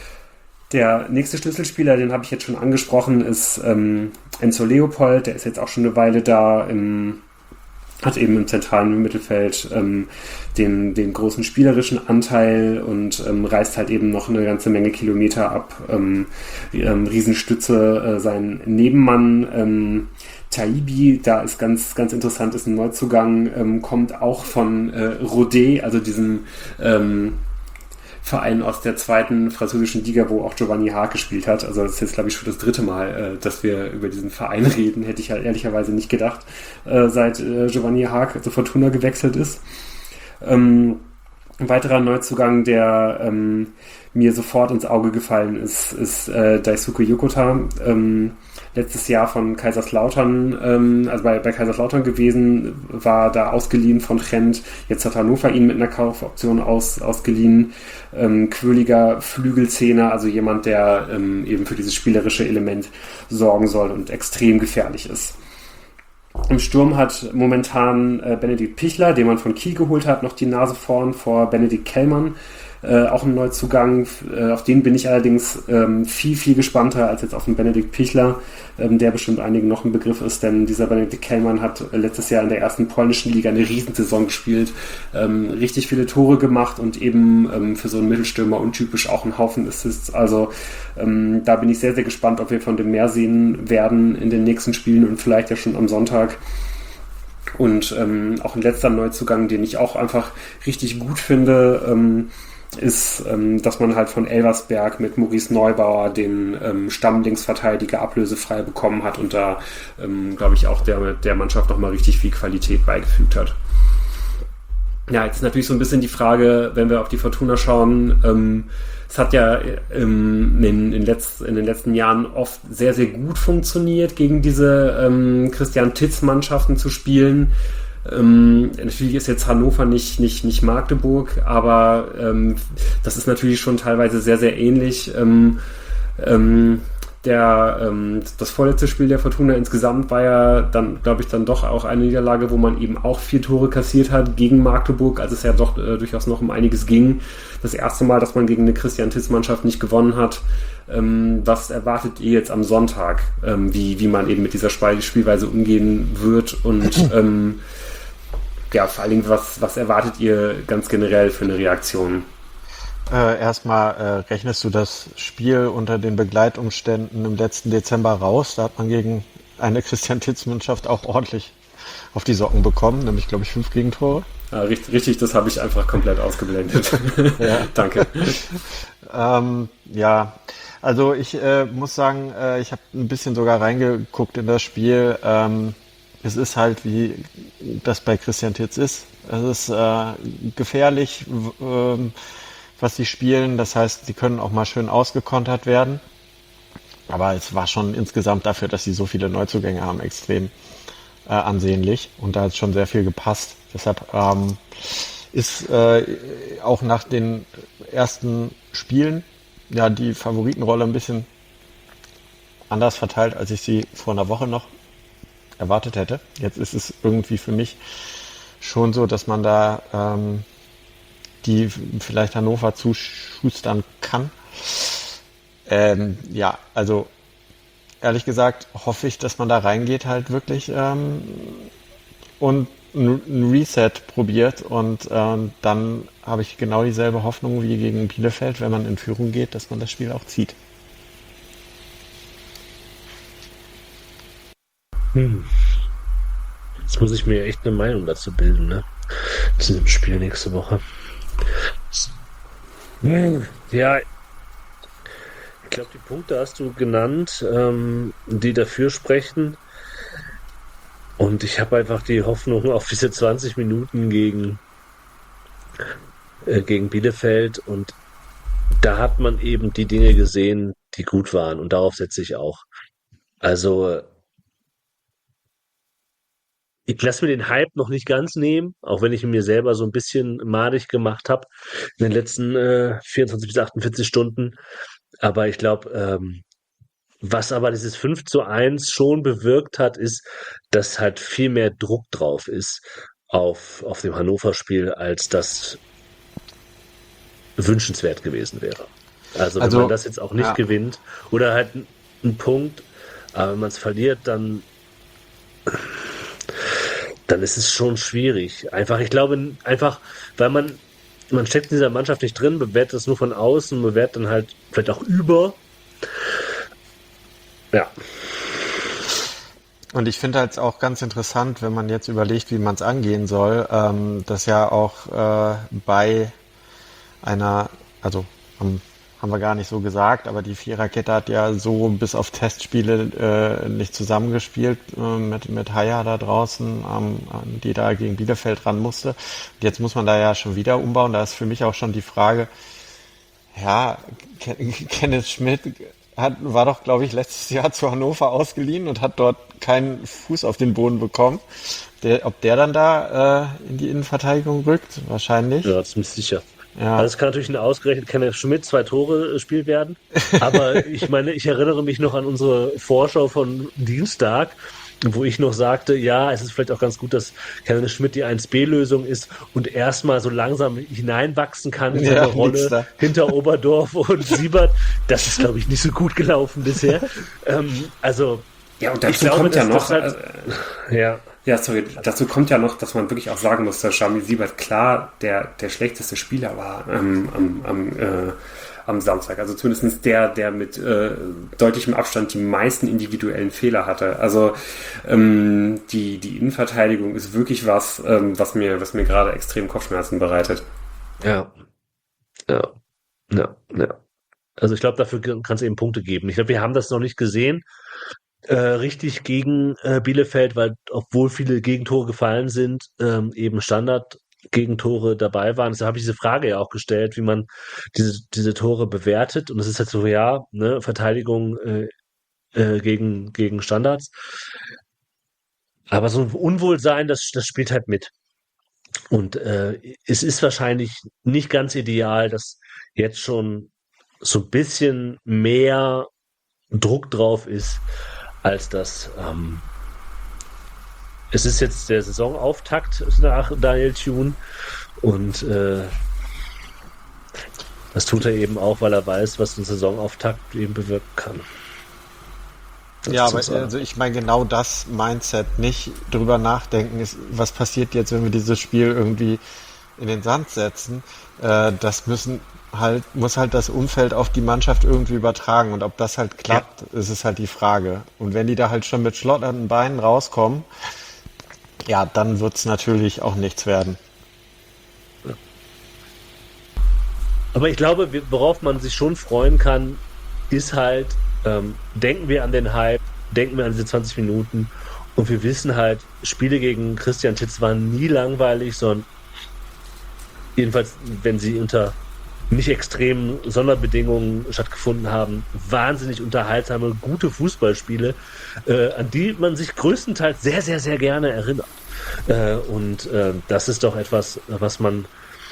Der nächste Schlüsselspieler, den habe ich jetzt schon angesprochen, ist ähm, Enzo Leopold. Der ist jetzt auch schon eine Weile da, im, hat eben im zentralen Mittelfeld ähm, den, den großen spielerischen Anteil und ähm, reißt halt eben noch eine ganze Menge Kilometer ab. Ähm, ähm, Riesenstütze, äh, sein Nebenmann ähm, Taibi, da ist ganz, ganz interessant, ist ein Neuzugang, ähm, kommt auch von äh, Rodez, also diesem ähm, Verein aus der zweiten französischen Liga, wo auch Giovanni Haag gespielt hat. Also das ist jetzt, glaube ich, schon das dritte Mal, äh, dass wir über diesen Verein reden. Hätte ich halt ehrlicherweise nicht gedacht, äh, seit äh, Giovanni Haag zu Fortuna gewechselt ist. Ähm, ein weiterer Neuzugang, der ähm, mir sofort ins Auge gefallen ist, ist äh, Daisuke Yokota. Ähm, letztes Jahr von Kaiserslautern, ähm, also bei, bei Kaiserslautern gewesen, war da ausgeliehen von Gent. Jetzt hat Hannover ihn mit einer Kaufoption aus, ausgeliehen. Ähm, quirliger Flügelzehner, also jemand, der ähm, eben für dieses spielerische Element sorgen soll und extrem gefährlich ist. Im Sturm hat momentan äh, Benedikt Pichler, den man von Kiel geholt hat, noch die Nase vorn vor Benedikt Kellmann. Äh, auch ein Neuzugang, äh, auf den bin ich allerdings ähm, viel, viel gespannter als jetzt auf den Benedikt Pichler, ähm, der bestimmt einigen noch ein Begriff ist, denn dieser Benedikt Kellmann hat äh, letztes Jahr in der ersten polnischen Liga eine Riesensaison gespielt, ähm, richtig viele Tore gemacht und eben ähm, für so einen Mittelstürmer untypisch auch einen Haufen Assists. Also ähm, da bin ich sehr, sehr gespannt, ob wir von dem mehr sehen werden in den nächsten Spielen und vielleicht ja schon am Sonntag. Und ähm, auch ein letzter Neuzugang, den ich auch einfach richtig gut finde, ähm, ist, ähm, dass man halt von Elversberg mit Maurice Neubauer den ähm, Stammlinksverteidiger ablösefrei bekommen hat und da, ähm, glaube ich, auch der, der Mannschaft nochmal richtig viel Qualität beigefügt hat. Ja, jetzt ist natürlich so ein bisschen die Frage, wenn wir auf die Fortuna schauen, ähm, es hat ja ähm, in, in, letzt, in den letzten Jahren oft sehr, sehr gut funktioniert, gegen diese ähm, Christian Titz-Mannschaften zu spielen. Ähm, natürlich ist jetzt Hannover nicht, nicht, nicht Magdeburg, aber ähm, das ist natürlich schon teilweise sehr, sehr ähnlich. Ähm, ähm, der, ähm, das vorletzte Spiel der Fortuna insgesamt war ja dann, glaube ich, dann doch auch eine Niederlage, wo man eben auch vier Tore kassiert hat gegen Magdeburg, als es ja doch äh, durchaus noch um einiges ging. Das erste Mal, dass man gegen eine Christian Titz-Mannschaft nicht gewonnen hat. Ähm, was erwartet ihr jetzt am Sonntag, ähm, wie, wie man eben mit dieser Spiel- Spielweise umgehen wird und ähm, ja, vor allen Dingen, was, was erwartet ihr ganz generell für eine Reaktion? Äh, erstmal äh, rechnest du das Spiel unter den Begleitumständen im letzten Dezember raus. Da hat man gegen eine Christian Titz-Mannschaft auch ordentlich auf die Socken bekommen, nämlich, glaube ich, fünf Gegentore. Ja, richtig, richtig, das habe ich einfach komplett ausgeblendet. Ja. Danke. Ähm, ja, also ich äh, muss sagen, äh, ich habe ein bisschen sogar reingeguckt in das Spiel. Ähm, es ist halt, wie das bei Christian Titz ist. Es ist äh, gefährlich, w- ähm, was sie spielen. Das heißt, sie können auch mal schön ausgekontert werden. Aber es war schon insgesamt dafür, dass sie so viele Neuzugänge haben, extrem äh, ansehnlich. Und da hat schon sehr viel gepasst. Deshalb ähm, ist äh, auch nach den ersten Spielen ja die Favoritenrolle ein bisschen anders verteilt, als ich sie vor einer Woche noch erwartet hätte. Jetzt ist es irgendwie für mich schon so, dass man da ähm, die vielleicht Hannover zuschustern kann. Ähm, ja, also ehrlich gesagt hoffe ich, dass man da reingeht halt wirklich ähm, und ein ein Reset probiert und ähm, dann habe ich genau dieselbe Hoffnung wie gegen Bielefeld, wenn man in Führung geht, dass man das Spiel auch zieht. Hm. Jetzt muss ich mir echt eine Meinung dazu bilden, ne? Zu dem Spiel nächste Woche. Hm. Ja, ich glaube, die Punkte hast du genannt, ähm, die dafür sprechen. Und ich habe einfach die Hoffnung auf diese zwanzig Minuten gegen, äh, gegen Bielefeld. Und da hat man eben die Dinge gesehen, die gut waren. Und darauf setze ich auch. Also, ich lasse mir den Hype noch nicht ganz nehmen, auch wenn ich ihn mir selber so ein bisschen madig gemacht habe in den letzten äh, vierundzwanzig bis achtundvierzig Stunden. Aber ich glaube, ähm, was aber dieses fünf zu eins schon bewirkt hat, ist, dass halt viel mehr Druck drauf ist auf, auf dem Hannover-Spiel, als das wünschenswert gewesen wäre. Also wenn man Also, das jetzt auch nicht ja, gewinnt oder halt n- einen Punkt, aber wenn man es verliert, dann, dann ist es schon schwierig. Einfach, ich glaube, einfach, weil man, man steckt in dieser Mannschaft nicht drin, bewertet es nur von außen, bewertet dann halt vielleicht auch über. Ja. und ich finde halt auch ganz interessant, wenn man jetzt überlegt, wie man es angehen soll, ähm, dass ja auch äh, bei einer, also haben, haben wir gar nicht so gesagt, aber die Viererkette hat ja so bis auf Testspiele äh, nicht zusammengespielt äh, mit, mit Haya da draußen, ähm, die da gegen Bielefeld ran musste. Und jetzt muss man da ja schon wieder umbauen. Da ist für mich auch schon die Frage, ja, Ken- Kenneth Schmidt hat, war doch, glaube ich, letztes Jahr zu Hannover ausgeliehen und hat dort keinen Fuß auf den Boden bekommen. Der, ob der dann da äh, in die Innenverteidigung rückt? Wahrscheinlich. Ja, ziemlich sicher. Ja, Also es kann natürlich eine ausgerechnet Kenneth Schmidt zwei Tore äh, spielt werden. Aber ich meine, ich erinnere mich noch an unsere Vorschau von Dienstag, wo ich noch sagte, ja, es ist vielleicht auch ganz gut, dass Kenneth Schmidt die eins B-Lösung ist und erstmal so langsam hineinwachsen kann in seine ja, nix Rolle da. hinter Oberdorf und Siebert. Das ist, glaube ich, nicht so gut gelaufen bisher. Ähm, also Ja, und ich dazu glaube, kommt ja dass das noch, halt, äh, ja, ja, sorry, dazu kommt ja noch, dass man wirklich auch sagen muss, dass Shamil Siebert klar der, der schlechteste Spieler war ähm, am, am, äh, am Samstag. Also zumindest der, der mit äh, deutlichem Abstand die meisten individuellen Fehler hatte. Also ähm, die, die Innenverteidigung ist wirklich was, ähm, was mir, was mir gerade extrem Kopfschmerzen bereitet. ja, ja, ja, ja. Also ich glaube, dafür kann es eben Punkte geben. Ich glaube, wir haben das noch nicht gesehen, äh, richtig gegen äh, Bielefeld, weil obwohl viele Gegentore gefallen sind, ähm, eben Standard-Gegentore dabei waren. Deshalb habe ich diese Frage ja auch gestellt, wie man diese, diese Tore bewertet. Und es ist halt so, ja, ne, Verteidigung äh, äh, gegen, gegen Standards. Aber so ein Unwohlsein, das, das spielt halt mit. Und äh, es ist wahrscheinlich nicht ganz ideal, dass jetzt schon so ein bisschen mehr Druck drauf ist, als das. Ähm, es ist jetzt der Saisonauftakt nach Daniel Thune und äh, das tut er eben auch, weil er weiß, was ein Saisonauftakt eben bewirken kann. Das Ja, ist aber so. also ich meine genau das Mindset, nicht drüber nachdenken, ist, was passiert jetzt, wenn wir dieses Spiel irgendwie in den Sand setzen. Äh, das müssen halt, muss halt das Umfeld auf die Mannschaft irgendwie übertragen. Und ob das halt klappt, ist es halt die Frage. Und wenn die da halt schon mit schlotternden Beinen rauskommen, ja, dann wird's natürlich auch nichts werden. Aber ich glaube, wir- worauf man sich schon freuen kann, ist halt, ähm, denken wir an den Hype, denken wir an diese zwanzig Minuten und wir wissen halt, Spiele gegen Christian Titz waren nie langweilig, sondern jedenfalls, wenn sie unter nicht extremen Sonderbedingungen stattgefunden haben, wahnsinnig unterhaltsame, gute Fußballspiele, äh, an die man sich größtenteils sehr, sehr, sehr gerne erinnert. Äh, und äh, das ist doch etwas, was man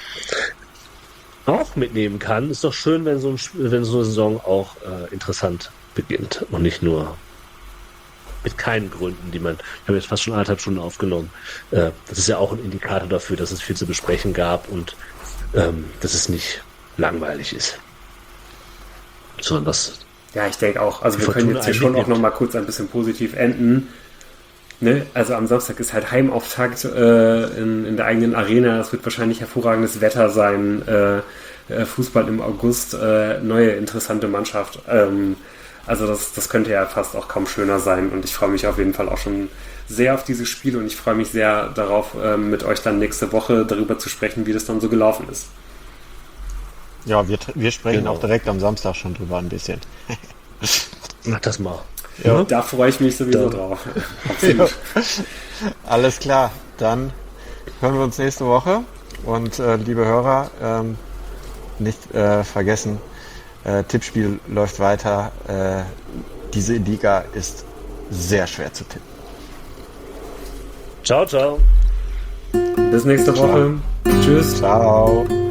auch mitnehmen kann. Ist doch schön, wenn so, ein, Sp- wenn so eine Saison auch äh, interessant beginnt und nicht nur mit keinen Gründen, die man, wir haben jetzt fast schon anderthalb Stunden aufgenommen. Äh, das ist ja auch ein Indikator dafür, dass es viel zu besprechen gab und ähm, dass es nicht langweilig ist. Sondern das, Ja, ich denke auch. Also Die wir können Fortuna jetzt hier einen schon auch mitnimmt. noch mal kurz ein bisschen positiv enden. Ne? Also am Samstag ist halt Heimauftakt äh, in, in der eigenen Arena. Es wird wahrscheinlich hervorragendes Wetter sein. Äh, äh, Fußball im August, äh, neue interessante Mannschaft. Ähm, also das, das könnte ja fast auch kaum schöner sein. Und ich freue mich auf jeden Fall auch schon sehr auf dieses Spiel und ich freue mich sehr darauf, äh, mit euch dann nächste Woche darüber zu sprechen, wie das dann so gelaufen ist. Ja, wir, wir sprechen Genau. auch direkt am Samstag schon drüber ein bisschen. mach das mal. Ja. Da freue ich mich sowieso Dann- drauf. Absolut. Alles klar, dann hören wir uns nächste Woche. Und äh, liebe Hörer, ähm, nicht äh, vergessen, äh, Tippspiel läuft weiter. Äh, diese Liga ist sehr schwer zu tippen. Ciao, ciao. Bis nächste Woche. Tschüss. Ciao.